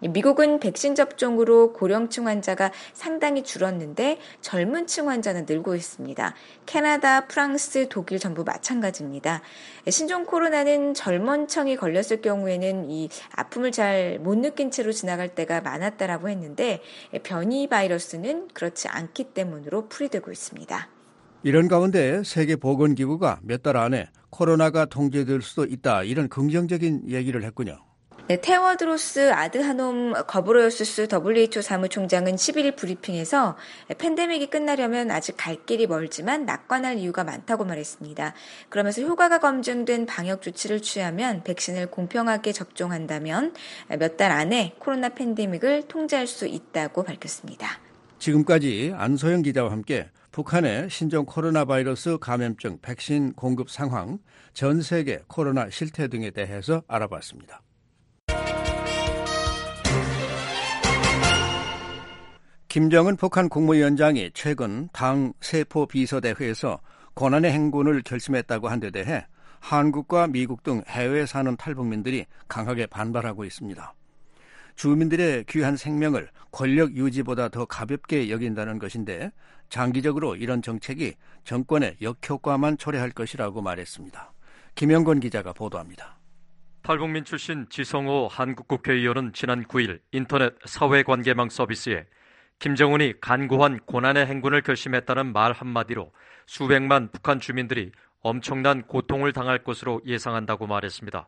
미국은 백신 접종으로 고령층 환자가 상당히 줄었는데 젊은 층 환자는 늘고 있습니다. 캐나다, 프랑스, 독일 전부 마찬가지입니다. 신종 코로나는 젊은 층이 걸렸을 경우에는 이 아픔을 잘 못 느낀 채로 지나갈 때가 많았다라고 했는데 변이 바이러스는 그렇지 않기 때문으로 풀이되고 있습니다. 이런 가운데 세계보건기구가 몇 달 안에 코로나가 통제될 수도 있다, 이런 긍정적인 얘기를 했군요. 네, 테워드로스 아드하놈 거브레예수스 WHO 사무총장은 11일 브리핑에서 팬데믹이 끝나려면 아직 갈 길이 멀지만 낙관할 이유가 많다고 말했습니다. 그러면서 효과가 검증된 방역 조치를 취하면 백신을 공평하게 접종한다면 몇 달 안에 코로나 팬데믹을 통제할 수 있다고 밝혔습니다. 지금까지 안소영 기자와 함께 북한의 신종 코로나 바이러스 감염증 백신 공급 상황, 전 세계 코로나 실태 등에 대해서 알아봤습니다. 김정은 북한 국무위원장이 최근 당 세포 비서대회에서 고난의 행군을 결심했다고 한 데 대해 한국과 미국 등 해외에 사는 탈북민들이 강하게 반발하고 있습니다. 주민들의 귀한 생명을 권력 유지보다 더 가볍게 여긴다는 것인데 장기적으로 이런 정책이 정권의 역효과만 초래할 것이라고 말했습니다. 김영건 기자가 보도합니다. 탈북민 출신 지성호 한국국회의원은 지난 9일 인터넷 사회관계망 서비스에 김정은이 간고한 고난의 행군을 결심했다는 말 한마디로 수백만 북한 주민들이 엄청난 고통을 당할 것으로 예상한다고 말했습니다.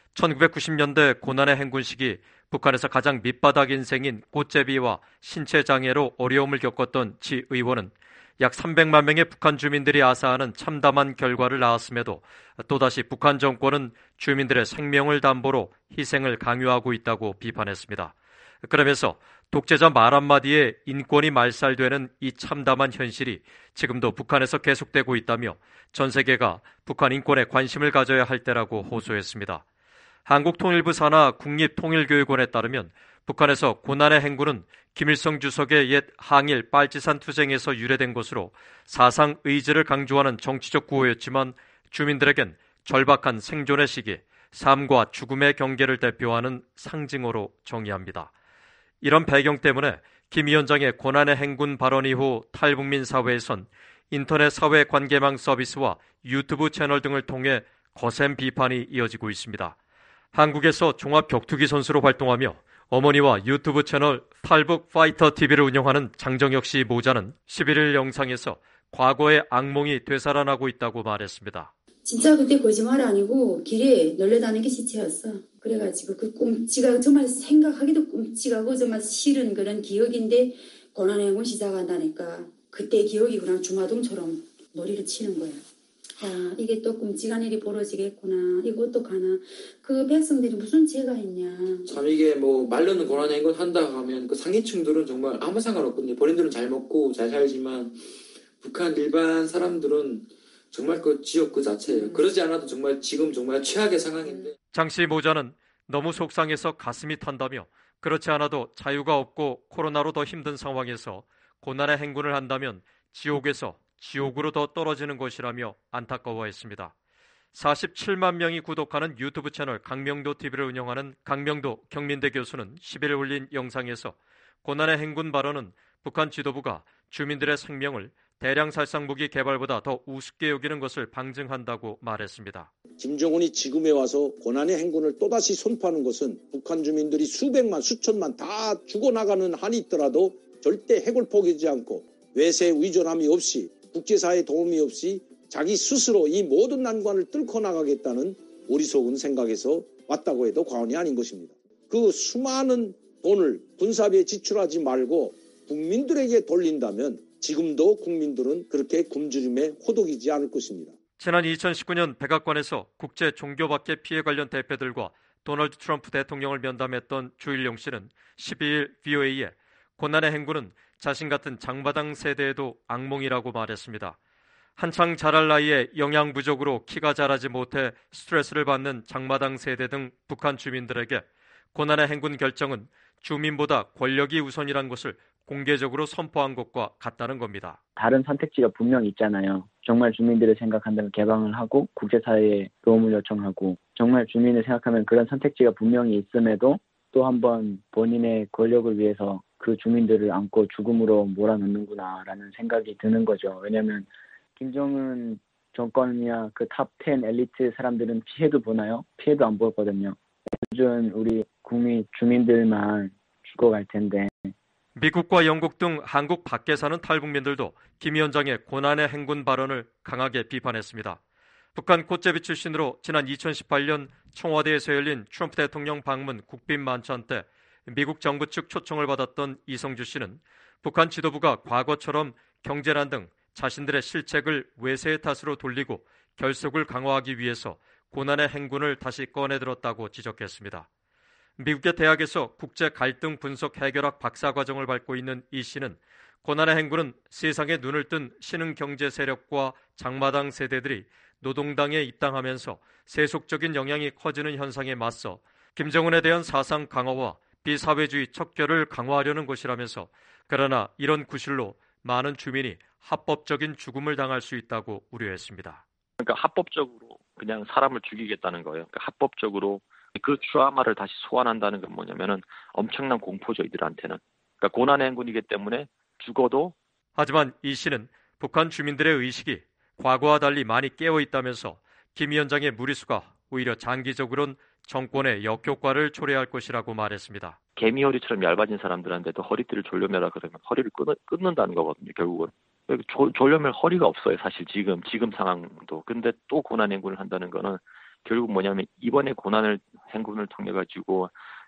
1990년대 고난의 행군 시기 북한에서 가장 밑바닥 인생인 꽃제비와 신체장애로 어려움을 겪었던 지 의원은 약 300만 명의 북한 주민들이 아사하는 참담한 결과를 낳았음에도 또다시 북한 정권은 주민들의 생명을 담보로 희생을 강요하고 있다고 비판했습니다. 그러면서 독재자 말 한마디에 인권이 말살되는 이 참담한 현실이 지금도 북한에서 계속되고 있다며 전 세계가 북한 인권에 관심을 가져야 할 때라고 호소했습니다. 한국통일부 산하 국립통일교육원에 따르면 북한에서 고난의 행군은 김일성 주석의 옛 항일 빨치산 투쟁에서 유래된 것으로 사상 의지를 강조하는 정치적 구호였지만 주민들에겐 절박한 생존의 시기, 삶과 죽음의 경계를 대표하는 상징어로 정의합니다. 이런 배경 때문에 김 위원장의 고난의 행군 발언 이후 탈북민 사회에선 인터넷 사회 관계망 서비스와 유튜브 채널 등을 통해 거센 비판이 이어지고 있습니다. 한국에서 종합 격투기 선수로 활동하며 어머니와 유튜브 채널 탈북 파이터 TV를 운영하는 장정혁 씨 모자는 11일 영상에서 과거의 악몽이 되살아나고 있다고 말했습니다. 진짜 그때 거짓말 아니고 길에 널려다니는 게 시체였어. 그래가지고 그 끔찍하고 정말 생각하기도 끔찍하고 정말 싫은 그런 기억인데 고난의 행군 시작한다니까 그때 기억이 그냥 주마등처럼 머리를 치는 거야. 아, 이게 또 끔찍한 일이 벌어지겠구나. 이거 어떡하나. 그 백성들이 무슨 죄가 있냐. 참 이게 뭐 말로는 고난의 행군 한다 하면 그 상위층들은 정말 아무 상관없거든요. 본인들은 잘 먹고 잘 살지만 북한 일반 사람들은 정말 그 지옥 그 자체예요. 그러지 않아도 정말 지금 정말 최악의 상황인데. 장씨 모자는 너무 속상해서 가슴이 탄다며 그렇지 않아도 자유가 없고 코로나로 더 힘든 상황에서 고난의 행군을 한다면 지옥에서 지옥으로 더 떨어지는 것이라며 안타까워했습니다. 47만 명이 구독하는 유튜브 채널 강명도 TV를 운영하는 강명도 경민대 교수는 10일 올린 영상에서 고난의 행군 발언은 북한 지도부가 주민들의 생명을 대량 살상무기 개발보다 더 우습게 여기는 것을 방증한다고 말했습니다. 김정은이 지금에 와서 고난의 행군을 또다시 선포하는 것은 북한 주민들이 수백만 수천만 다 죽어나가는 한이 있더라도 절대 핵을 포기하지 않고 외세 의존함이 없이 국제사회의 도움이 없이 자기 스스로 이 모든 난관을 뚫고 나가겠다는 어리석은 생각에서 왔다고 해도 과언이 아닌 것입니다. 그 수많은 돈을 군사비에 지출하지 말고 국민들에게 돌린다면 지금도 국민들은 그렇게 굶주림에 호독이지 않을 것입니다. 지난 2019년 백악관에서 국제 종교박해 피해 관련 대표들과 도널드 트럼프 대통령을 면담했던 주일용 씨는 12일 VOA에 고난의 행군은 자신 같은 장마당 세대에도 악몽이라고 말했습니다. 한창 자랄 나이에 영양 부족으로 키가 자라지 못해 스트레스를 받는 장마당 세대 등 북한 주민들에게 고난의 행군 결정은 주민보다 권력이 우선이란 것을 공개적으로 선포한 것과 같다는 겁니다. 다른 선택지가 분명히 있잖아요. 정말 주민들을 생각한다면 개방을 하고 국제사회에 도움을 요청하고 정말 주민을 생각하면 그런 선택지가 분명히 있음에도 또 한 번 본인의 권력을 위해서 그 주민들을 안고 죽음으로 몰아넣는구나라는 생각이 드는 거죠. 왜냐하면 김정은 정권이나 그 탑 10 엘리트 사람들은 피해도 보나요? 피해도 안 보였거든요. 요즘 우리 국민 주민들만 죽어갈 텐데. 미국과 영국 등 한국 밖에 사는 탈북민들도 김 위원장의 고난의 행군 발언을 강하게 비판했습니다. 북한 꽃제비 출신으로 지난 2018년 청와대에서 열린 트럼프 대통령 방문 국빈 만찬 때 미국 정부 측 초청을 받았던 이성주 씨는 북한 지도부가 과거처럼 경제난 등 자신들의 실책을 외세의 탓으로 돌리고 결속을 강화하기 위해서 고난의 행군을 다시 꺼내들었다고 지적했습니다. 미국의 대학에서 국제 갈등 분석 해결학 박사과정을 밟고 있는 이 씨는 고난의 행군은 세상에 눈을 뜬 신흥 경제 세력과 장마당 세대들이 노동당에 입당하면서 세속적인 영향이 커지는 현상에 맞서 김정은에 대한 사상 강화와 비사회주의 척결을 강화하려는 것이라면서 그러나 이런 구실로 많은 주민이 합법적인 죽음을 당할 수 있다고 우려했습니다. 그러니까 합법적으로 그냥 사람을 죽이겠다는 거예요. 그러니까 합법적으로 그 트라우마를 다시 소환한다는 건 뭐냐면은 엄청난 공포죠, 이들한테는. 그러니까 고난의 행군이기 때문에 죽어도. 하지만 이 씨는 북한 주민들의 의식이 과거와 달리 많이 깨어 있다면서 김 위원장의 무리수가 오히려 장기적으로는 정권의 역효과를 초래할 것이라고 말했습니다. 개미허리처럼 얇아진 사람들한테도 허리띠를 졸려매라 그러면 허리를 끊는다는 거거든요, 결국은. 졸려맬 허리가 없어요, 사실 지금 상황도. 근데 또 고난 행군을 한다는 거는 결국 뭐냐면 이번에 고난을 행군을 통해 가지고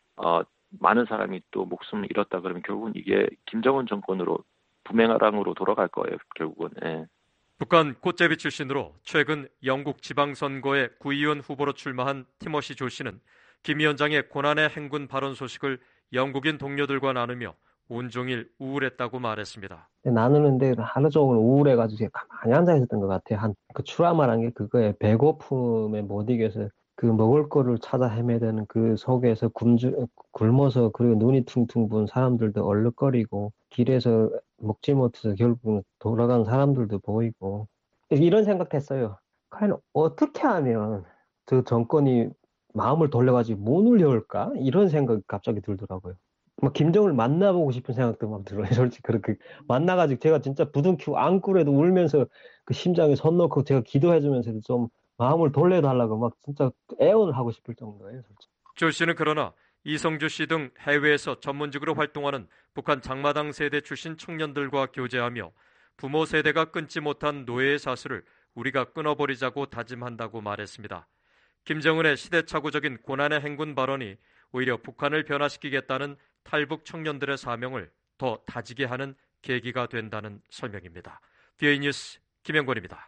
많은 사람이 또 목숨을 잃었다 그러면 결국은 이게 김정은 정권으로 부메랑으로 돌아갈 거예요, 결국은. 예. 북한 꽃제비 출신으로 최근 영국 지방선거에 구의원 후보로 출마한 티머시 조 씨는 김 위원장의 고난의 행군 발언 소식을 영국인 동료들과 나누며 온종일 우울했다고 말했습니다. 나누는데 하루 종일 우울해가지고 가만히 앉아 있었던 것 같아요. 그 트라우마란 게 그거에 배고픔에 못 이겨서 그 먹을 거를 찾아 헤매는 그 속에서 굶어서 그리고 눈이 퉁퉁 부은 사람들도 얼룩거리고 길에서 먹지 못해서 결국 돌아간 사람들도 보이고 이런 생각했어요. 과연 어떻게 하면 저 정권이 마음을 돌려가지고 문을 열까? 이런 생각이 갑자기 들더라고요. 막 김정을 만나보고 싶은 생각도 막 들어요. 솔직히 그렇게 만나가지고 제가 진짜 부둥키고 안고라도 울면서 그 심장에 손 넣고 제가 기도해주면서도 좀 마음을 돌려달라고 막 진짜 애원을 하고 싶을 정도예요. 솔직히. 조 씨는 그러나 이성주 씨 등 해외에서 전문직으로 활동하는 북한 장마당 세대 출신 청년들과 교제하며 부모 세대가 끊지 못한 노예의 사슬을 우리가 끊어버리자고 다짐한다고 말했습니다. 김정은의 시대착오적인 고난의 행군 발언이 오히려 북한을 변화시키겠다는 탈북 청년들의 사명을 더 다지게 하는 계기가 된다는 설명입니다. VOA 뉴스 김영권입니다.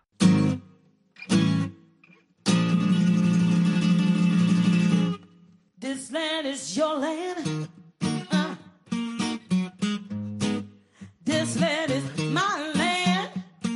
This land is your land. This land is my land.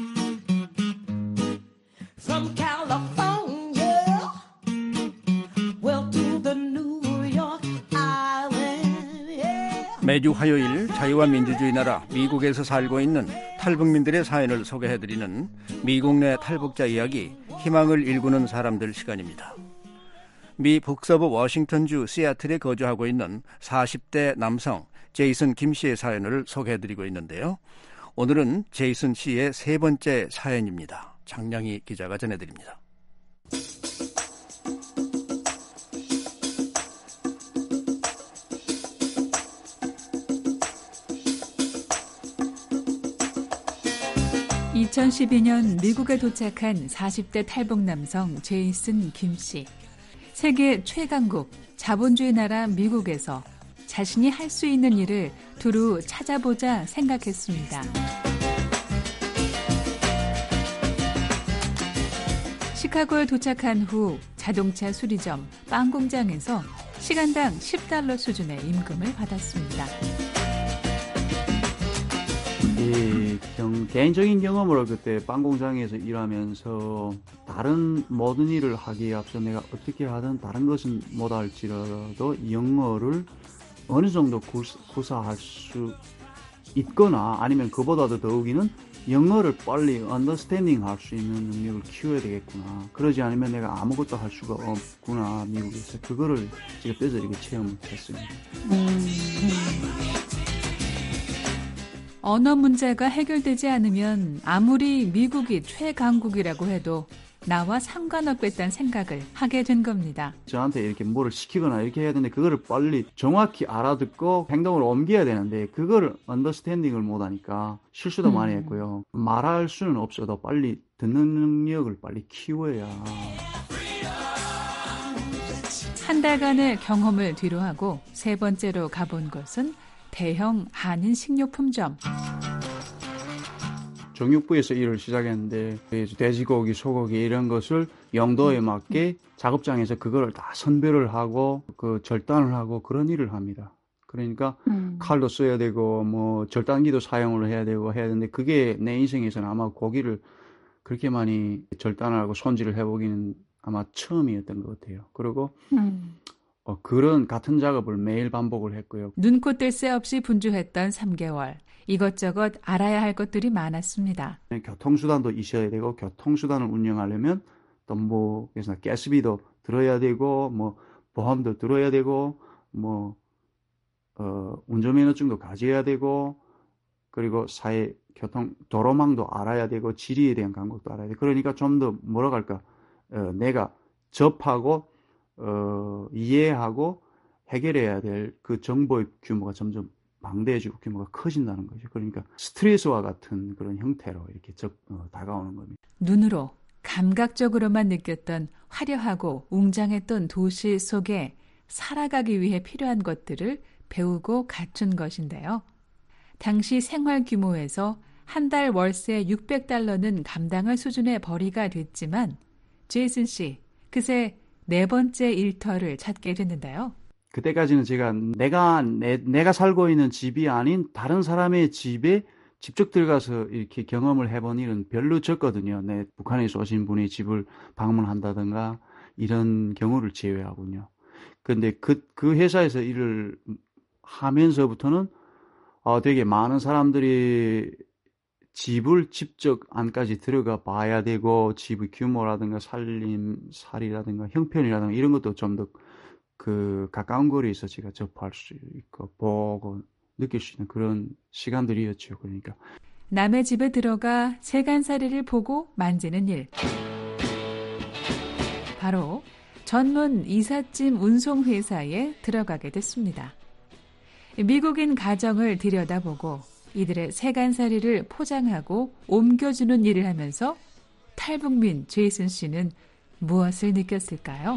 From California, well to the New York Island. Yeah. 매주 화요일 자유와 민주주의 나라 미국에서 살고 있는 탈북민들의 사연을 소개해드리는 미국 내 탈북자 이야기, 희망을 일구는 사람들 시간입니다. 미 북서부 워싱턴주 시애틀에 거주하고 있는 40대 남성 제이슨 김 씨의 사연을 소개해드리고 있는데요. 오늘은 제이슨 씨의 세 번째 사연입니다. 장량희 기자가 전해드립니다. (2012년) 미국에 도착한 40대 탈북 남성 제이슨 김 씨. 세계 최강국, 자본주의 나라 미국에서 자신이 할 수 있는 일을 두루 찾아보자 생각했습니다. 시카고에 도착한 후 자동차 수리점, 빵 공장에서 시간당 $10 수준의 임금을 받았습니다. 개인적인 경험으로 그때 빵 공장에서 일하면서 다른 모든 일을 하기에 앞서 내가 어떻게 하든 다른 것은 못할지라도 영어를 어느 정도 구사할 수 있거나 아니면 그보다도 더욱이는 영어를 빨리 언더스탠딩 할 수 있는 능력을 키워야 되겠구나. 그러지 않으면 내가 아무것도 할 수가 없구나, 미국에서. 그거를 제가 뼈저리게 체험을 했습니다. 언어 문제가 해결되지 않으면 아무리 미국이 최강국이라고 해도 나와 상관없겠다는 생각을 하게 된 겁니다. 저한테 이렇게 뭐를 시키거나 이렇게 해야 되는데 그거를 빨리 정확히 알아듣고 행동으로 옮겨야 되는데 그거를 언더스탠딩을 못하니까 실수도 많이 했고요. 말할 수는 없어도 빨리 듣는 능력을 빨리 키워야. 한 달간의 경험을 뒤로하고 세 번째로 가본 곳은 대형 한인 식료품점. 정육부에서 일을 시작했는데 돼지고기, 소고기 이런 것을 용도에 맞게 작업장에서 그거를 다 선별을 하고 그 절단을 하고 그런 일을 합니다. 그러니까 칼도 써야 되고 뭐 절단기도 사용을 해야 되는데 그게 내 인생에서는 아마 고기를 그렇게 많이 절단을 하고 손질을 해보기는 아마 처음이었던 것 같아요. 그리고 그런 같은 작업을 매일 반복을 했고요. 눈코 뜰 새 없이 분주했던 3개월. 이것저것 알아야 할 것들이 많았습니다. 교통수단도 있어야 되고 교통수단을 운영하려면 또 뭐 그래서 가스비도 들어야 되고 뭐 보험도 들어야 되고 뭐 운전면허증도 가져야 되고 그리고 사회 교통 도로망도 알아야 되고 지리에 대한 감각도 알아야 돼. 그러니까 좀 더 뭐라고 할까 내가 접하고 이해하고 해결해야 될 그 정보의 규모가 점점 방대해지고 규모가 커진다는 거죠. 그러니까 스트레스와 같은 그런 형태로 이렇게 다가오는 겁니다. 눈으로 감각적으로만 느꼈던 화려하고 웅장했던 도시 속에 살아가기 위해 필요한 것들을 배우고 갖춘 것인데요. 당시 생활 규모에서 한 달 월세 $600는 감당할 수준의 벌이가 됐지만 제이슨 씨, 그새 네 번째 일터를 찾게 됐는데요. 그때까지는 제가 내가 살고 있는 집이 아닌 다른 사람의 집에 직접 들어가서 이렇게 경험을 해본 일은 별로 적거든요. 북한에서 오신 분이 집을 방문한다든가 이런 경우를 제외하군요. 근데 그 회사에서 일을 하면서부터는 되게 많은 사람들이 집을 직접 안까지 들어가 봐야 되고 집의 규모라든가 살림살이라든가 형편이라든가 이런 것도 좀 더 그 가까운 거리에서 제가 접할 수 있고 보고 느낄 수 있는 그런 시간들이었죠. 그러니까 남의 집에 들어가 세간살이를 보고 만지는 일. 바로 전문 이삿짐 운송회사에 들어가게 됐습니다. 미국인 가정을 들여다보고 이들의 세간살이를 포장하고 옮겨주는 일을 하면서 탈북민 제이슨 씨는 무엇을 느꼈을까요?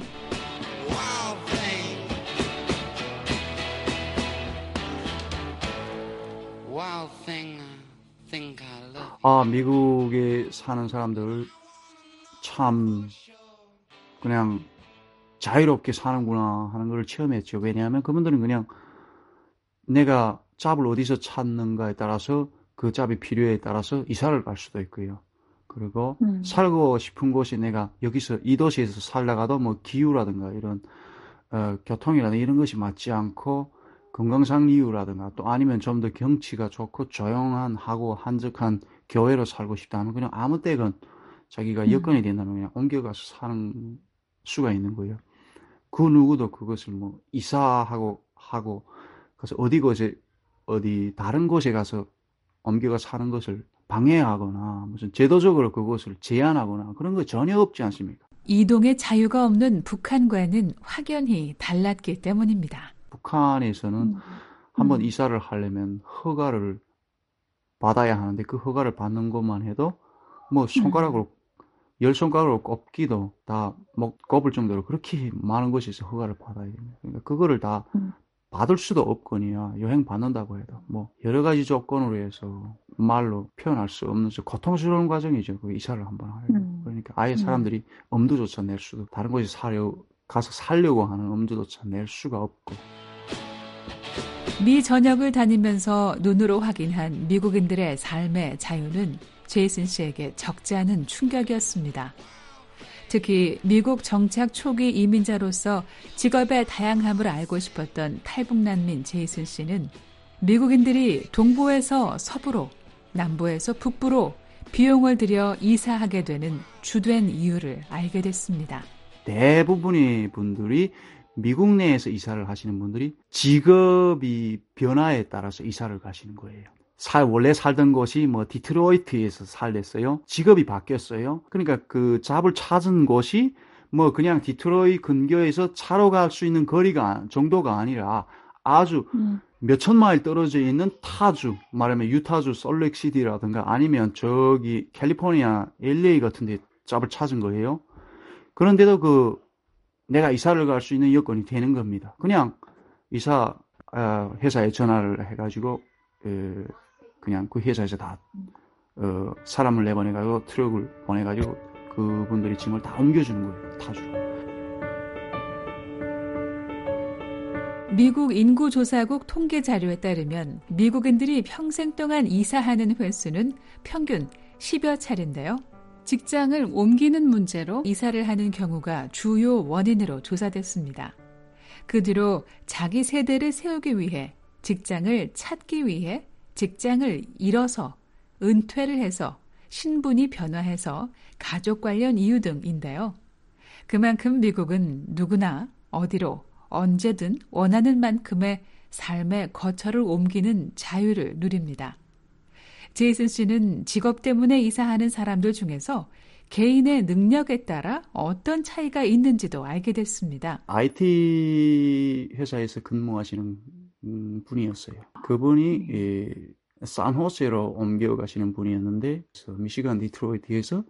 미국에 사는 사람들 참 그냥 자유롭게 사는구나 하는 걸 체험했죠. 왜냐하면 그분들은 그냥 내가 짭을 어디서 찾는가에 따라서 그 짭이 필요에 따라서 이사를 갈 수도 있고요. 그리고 살고 싶은 곳이 내가 여기서 이 도시에서 살다가도 뭐 기후라든가 이런 교통이라든가 이런 것이 맞지 않고 건강상 이유라든가 또 아니면 좀 더 경치가 좋고 조용한 하고 한적한 교외로 살고 싶다 하면 그냥 아무 때건 자기가 여건이 된다면 그냥 옮겨가서 사는 수가 있는 거예요. 그 누구도 그것을 뭐 이사하고 그래서 어디 다른 곳에 가서 옮겨가 사는 것을 방해하거나 무슨 제도적으로 그것을 제한하거나 그런 거 전혀 없지 않습니까? 이동의 자유가 없는 북한과는 확연히 달랐기 때문입니다. 북한에서는 한번 이사를 하려면 허가를 받아야 하는데 그 허가를 받는 것만 해도 뭐 손가락으로 10손가락으로 꼽기도 다 꼽을 정도로 그렇게 많은 곳에서 허가를 받아야 됩니다. 그러니까 그거를 다 받을 수도 없거니와 여행 받는다고 해도 뭐 여러 가지 조건으로 해서 말로 표현할 수 없는 고통스러운 과정이죠. 그 이사를 한번 하려고. 그러니까 아예 사람들이 엄두조차 낼 수도 다른 곳에 가서 살려고 하는 엄두조차 낼 수가 없고. 미 전역을 다니면서 눈으로 확인한 미국인들의 삶의 자유는 제이슨 씨에게 적지 않은 충격이었습니다. 특히 미국 정착 초기 이민자로서 직업의 다양함을 알고 싶었던 탈북난민 제이슨 씨는 미국인들이 동부에서 서부로, 남부에서 북부로 비용을 들여 이사하게 되는 주된 이유를 알게 됐습니다. 대부분의 분들이 미국 내에서 이사를 하시는 분들이 직업이 변화에 따라서 이사를 가시는 거예요. 원래 살던 곳이 뭐 디트로이트에서 살랬어요. 직업이 바뀌었어요. 그러니까 그 잡을 찾은 곳이 뭐 그냥 디트로이트 근교에서 차로 갈 수 있는 거리가 정도가 아니라 아주 몇천 마일 떨어져 있는 타주, 말하면 유타주 솔렉시티라든가 아니면 저기 캘리포니아 LA 같은 데 잡을 찾은 거예요. 그런데도 내가 이사를 갈 수 있는 여건이 되는 겁니다. 그냥 회사에 전화를 해가지고 그냥 그 회사에서 다 사람을 내보내가지고 트럭을 보내가지고 그분들이 짐을 다 옮겨주는 거예요. 타주로. 미국 인구조사국 통계 자료에 따르면 미국인들이 평생 동안 이사하는 횟수는 평균 10여 차례인데요. 직장을 옮기는 문제로 이사를 하는 경우가 주요 원인으로 조사됐습니다. 그 뒤로 자기 세대를 세우기 위해, 직장을 찾기 위해, 직장을 잃어서, 은퇴를 해서, 신분이 변화해서, 가족 관련 이유 등인데요. 그만큼 미국은 누구나 어디로 언제든 원하는 만큼의 삶의 거처를 옮기는 자유를 누립니다. 제이슨 씨는 직업 때문에 이사하는 사람들 중에서 개인의 능력에 따라 어떤 차이가 있는지도 알게 됐습니다. IT 회사에서 근무하시는 분이었어요. 그분이 산호세로 옮겨가시는 분이었는데 미시간 디트로이트에서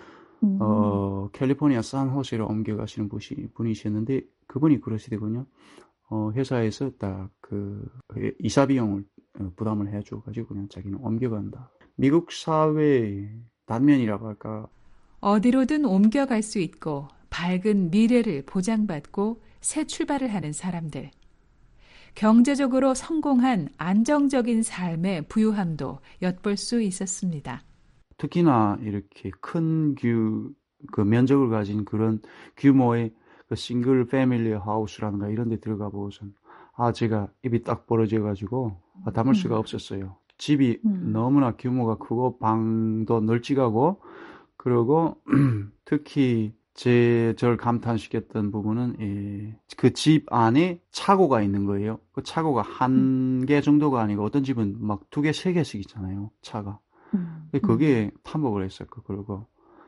캘리포니아 산호세로 옮겨가시는 분이셨는데 그분이 그러시더군요. 회사에서 딱 이사 비용을 부담을 해줘가지고 그냥 자기는 옮겨간다. 미국 사회의 단면이라고 할까. 어디로든 옮겨갈 수 있고 밝은 미래를 보장받고 새 출발을 하는 사람들. 경제적으로 성공한 안정적인 삶의 부유함도 엿볼 수 있었습니다. 특히나 이렇게 큰 면적을 가진 그런 규모의 싱글 패밀리 하우스라든가 이런 데 들어가 보고선 제가 입이 딱 벌어져가지고 담을 수가 없었어요. 집이 너무나 규모가 크고 방도 널찍하고 그리고 특히 저를 감탄시켰던 부분은 그 집 안에 차고가 있는 거예요. 그 차고가 한 개 정도가 아니고 어떤 집은 막 2개, 3개씩 있잖아요. 차가. 그게 탐복을 했어요. 그리고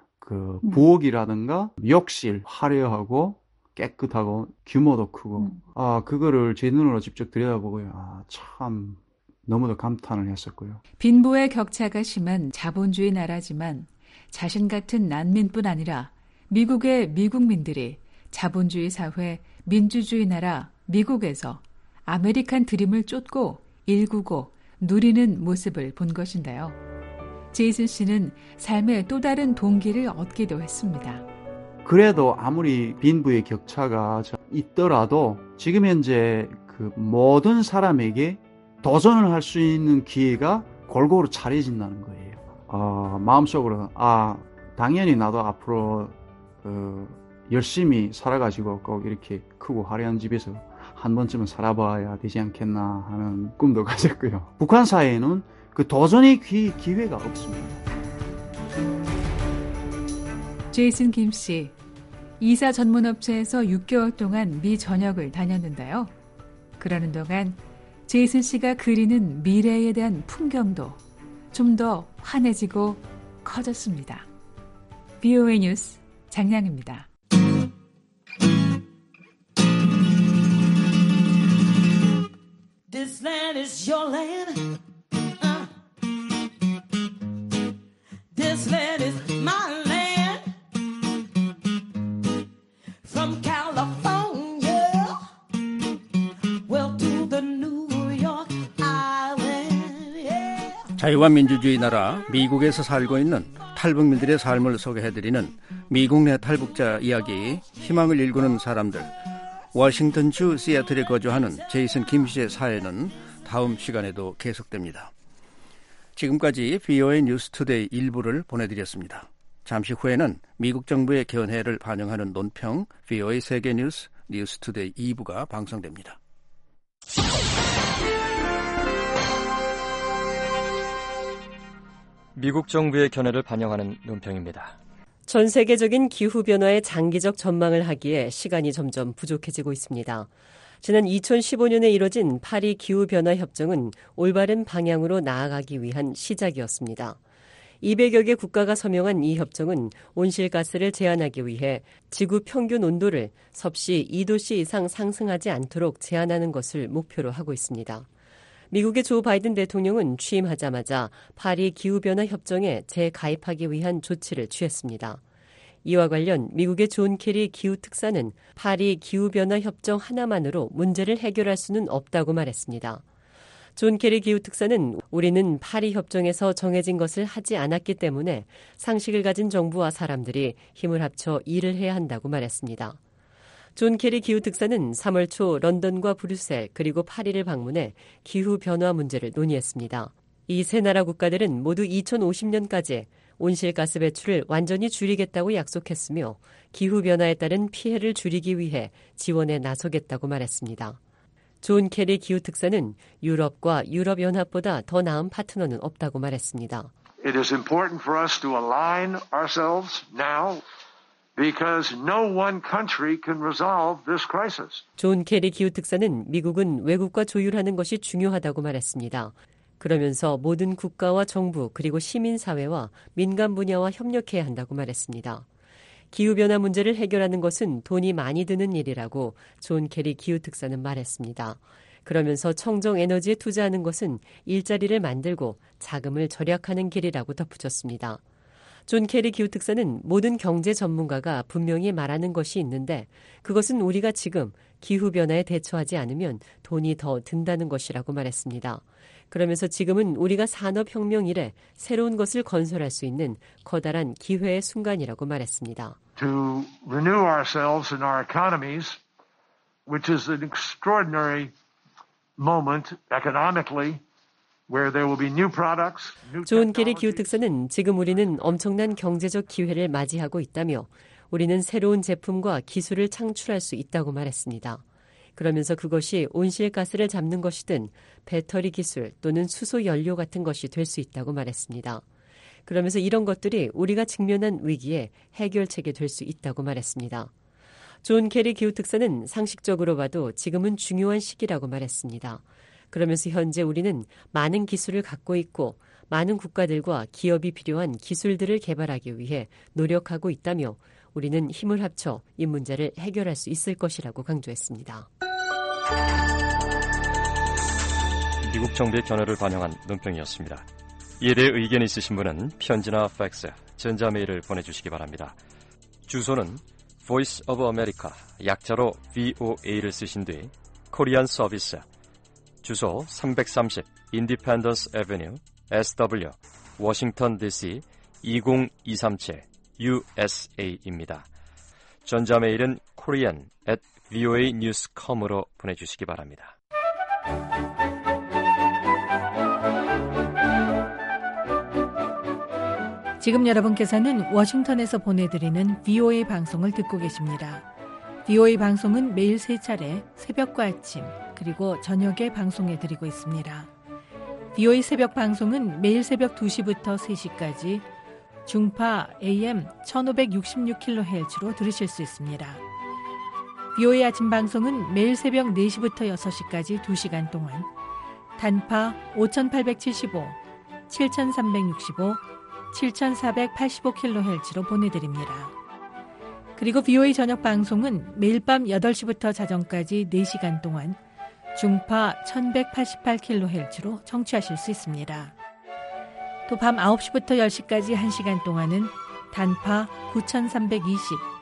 부엌이라든가 욕실 화려하고 깨끗하고 규모도 크고 그거를 제 눈으로 직접 들여다보고요. 참 너무도 감탄을 했었고요. 빈부의 격차가 심한 자본주의 나라지만 자신 같은 난민뿐 아니라 미국의 미국민들이 자본주의 사회, 민주주의 나라 미국에서 아메리칸 드림을 쫓고 일구고 누리는 모습을 본 것인데요. 제이슨 씨는 삶의 또 다른 동기를 얻기도 했습니다. 그래도 아무리 빈부의 격차가 있더라도 지금 현재 모든 사람에게 도전을 할 수 있는 기회가 골고루 차려진다는 거예요. 마음속으로 당연히 나도 앞으로 열심히 살아가지고 꼭 이렇게 크고 화려한 집에서 한 번쯤은 살아봐야 되지 않겠나 하는 꿈도 가졌고요. 북한 사회에는 그 도전의 기회가 없습니다. 제이슨 김 씨, 이사 전문업체에서 6개월 동안 미 전역을 다녔는데요. 그러는 동안 제이슨 씨가 그리는 미래에 대한 풍경도 좀 더 환해지고 커졌습니다. VOA 뉴스 장량입니다. This land is your land. This land is my land. From California, well to the New York Island. Yeah. 자유와 민주주의 나라 미국에서 살고 있는 탈북민들의 삶을 소개해드리는 미국 내 탈북자 이야기, 희망을 일구는 사람들. 워싱턴주 시애틀에 거주하는 제이슨 김 씨의 사연은 다음 시간에도 계속됩니다. 지금까지 VOA 뉴스투데이 1부를 보내드렸습니다. 잠시 후에는 미국 정부의 견해를 반영하는 논평 VOA 세계뉴스 뉴스투데이 2부가 방송됩니다. 미국 정부의 견해를 반영하는 논평입니다. 전 세계적인 기후변화의 장기적 전망을 하기에 시간이 점점 부족해지고 있습니다. 지난 2015년에 이뤄진 파리 기후변화 협정은 올바른 방향으로 나아가기 위한 시작이었습니다. 200여 개 국가가 서명한 이 협정은 온실가스를 제한하기 위해 지구 평균 온도를 섭씨 2도씨 이상 상승하지 않도록 제한하는 것을 목표로 하고 있습니다. 미국의 조 바이든 대통령은 취임하자마자 파리 기후변화 협정에 재가입하기 위한 조치를 취했습니다. 이와 관련 미국의 존 케리 기후특사는 파리 기후변화 협정 하나만으로 문제를 해결할 수는 없다고 말했습니다. 존 케리 기후특사는 우리는 파리 협정에서 정해진 것을 하지 않았기 때문에 상식을 가진 정부와 사람들이 힘을 합쳐 일을 해야 한다고 말했습니다. 존 케리 기후특사는 3월 초 런던과 브뤼셀 그리고 파리를 방문해 기후변화 문제를 논의했습니다. 이 세 나라 국가들은 모두 2050년까지 온실가스 배출을 완전히 줄이겠다고 약속했으며 기후변화에 따른 피해를 줄이기 위해 지원에 나서겠다고 말했습니다. 존 케리 기후특사는 유럽과 유럽연합보다 더 나은 파트너는 없다고 말했습니다. It is important for us to align ourselves now. Because no one country can resolve this crisis. 존 케리 기후특사는 미국은 외국과 조율하는 것이 중요하다고 말했습니다. 그러면서 모든 국가와 정부 그리고 시민사회와 민간 분야와 협력해야 한다고 말했습니다. 기후변화 문제를 해결하는 것은 돈이 많이 드는 일이라고 존 케리 기후특사는 말했습니다. 그러면서 청정 에너지에 투자하는 것은 일자리를 만들고 자금을 절약하는 길이라고 덧붙였습니다. 존 케리 기후특사는 모든 경제 전문가가 분명히 말하는 것이 있는데 그것은 우리가 지금 기후변화에 대처하지 않으면 돈이 더 든다는 것이라고 말했습니다. 그러면서 지금은 우리가 산업혁명 이래 새로운 것을 건설할 수 있는 커다란 기회의 순간이라고 말했습니다. To renew ourselves and our economies, which is an extraordinary moment economically. 존 케리 기후특사는 지금 우리는 엄청난 경제적 기회를 맞이하고 있다며 우리는 새로운 제품과 기술을 창출할 수 있다고 말했습니다. 그러면서 그것이 온실가스를 잡는 것이든 배터리 기술 또는 수소 연료 같은 것이 될 수 있다고 말했습니다. 그러면서 이런 것들이 우리가 직면한 위기의 해결책이 될 수 있다고 말했습니다. 존 케리 기후특사는 상식적으로 봐도 지금은 중요한 시기라고 말했습니다. 그러면서 현재 우리는 많은 기술을 갖고 있고 많은 국가들과 기업이 필요한 기술들을 개발하기 위해 노력하고 있다며 우리는 힘을 합쳐 이 문제를 해결할 수 있을 것이라고 강조했습니다. 미국 정부의 견해를 반영한 논평이었습니다. 이에 대해 의견이 있으신 분은 편지나 팩스, 전자메일을 보내주시기 바랍니다. 주소는 Voice of America, 약자로 VOA를 쓰신 뒤 코리안 서비스, 주소 330 인디펜던스 애버뉴 SW 워싱턴 DC 20237 USA입니다. 전자메일은 korean@voanews.com으로 보내주시기 바랍니다. 지금 여러분께서는 워싱턴에서 보내드리는 VOA 방송을 듣고 계십니다. VOA 방송은 매일 3차례 새벽과 아침 그리고 저녁에 방송해드리고 있습니다. VOA 새벽 방송은 매일 새벽 2시부터 3시까지 중파 AM 1566kHz로 들으실 수 있습니다. VOA 아침 방송은 매일 새벽 4시부터 6시까지 2시간 동안 단파 5875, 7365, 7485kHz로 보내드립니다. 그리고 VOA 저녁 방송은 매일 밤 8시부터 자정까지 4시간 동안 중파 1188kHz로 청취하실 수 있습니다. 또 밤 9시부터 10시까지 1시간 동안은 단파 9320,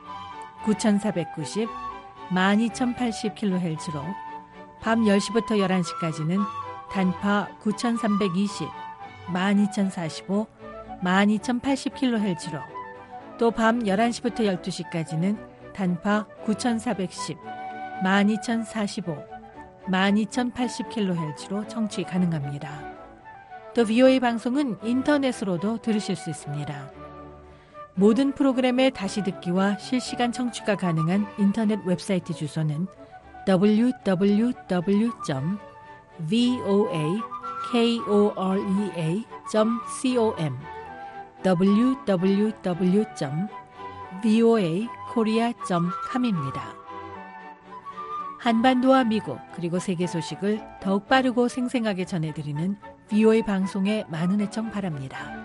9490, 12080kHz로 밤 10시부터 11시까지는 단파 9320, 12045, 12080kHz로 또 밤 11시부터 12시까지는 단파 9410, 12045, 12080kHz로 청취 가능합니다. 또 VOA 방송은 인터넷으로도 들으실 수 있습니다. 모든 프로그램의 다시 듣기와 실시간 청취가 가능한 인터넷 웹사이트 주소는 www.voakorea.com www.voakorea.com입니다. 한반도와 미국 그리고 세계 소식을 더욱 빠르고 생생하게 전해드리는 VOA 방송에 많은 애청 바랍니다.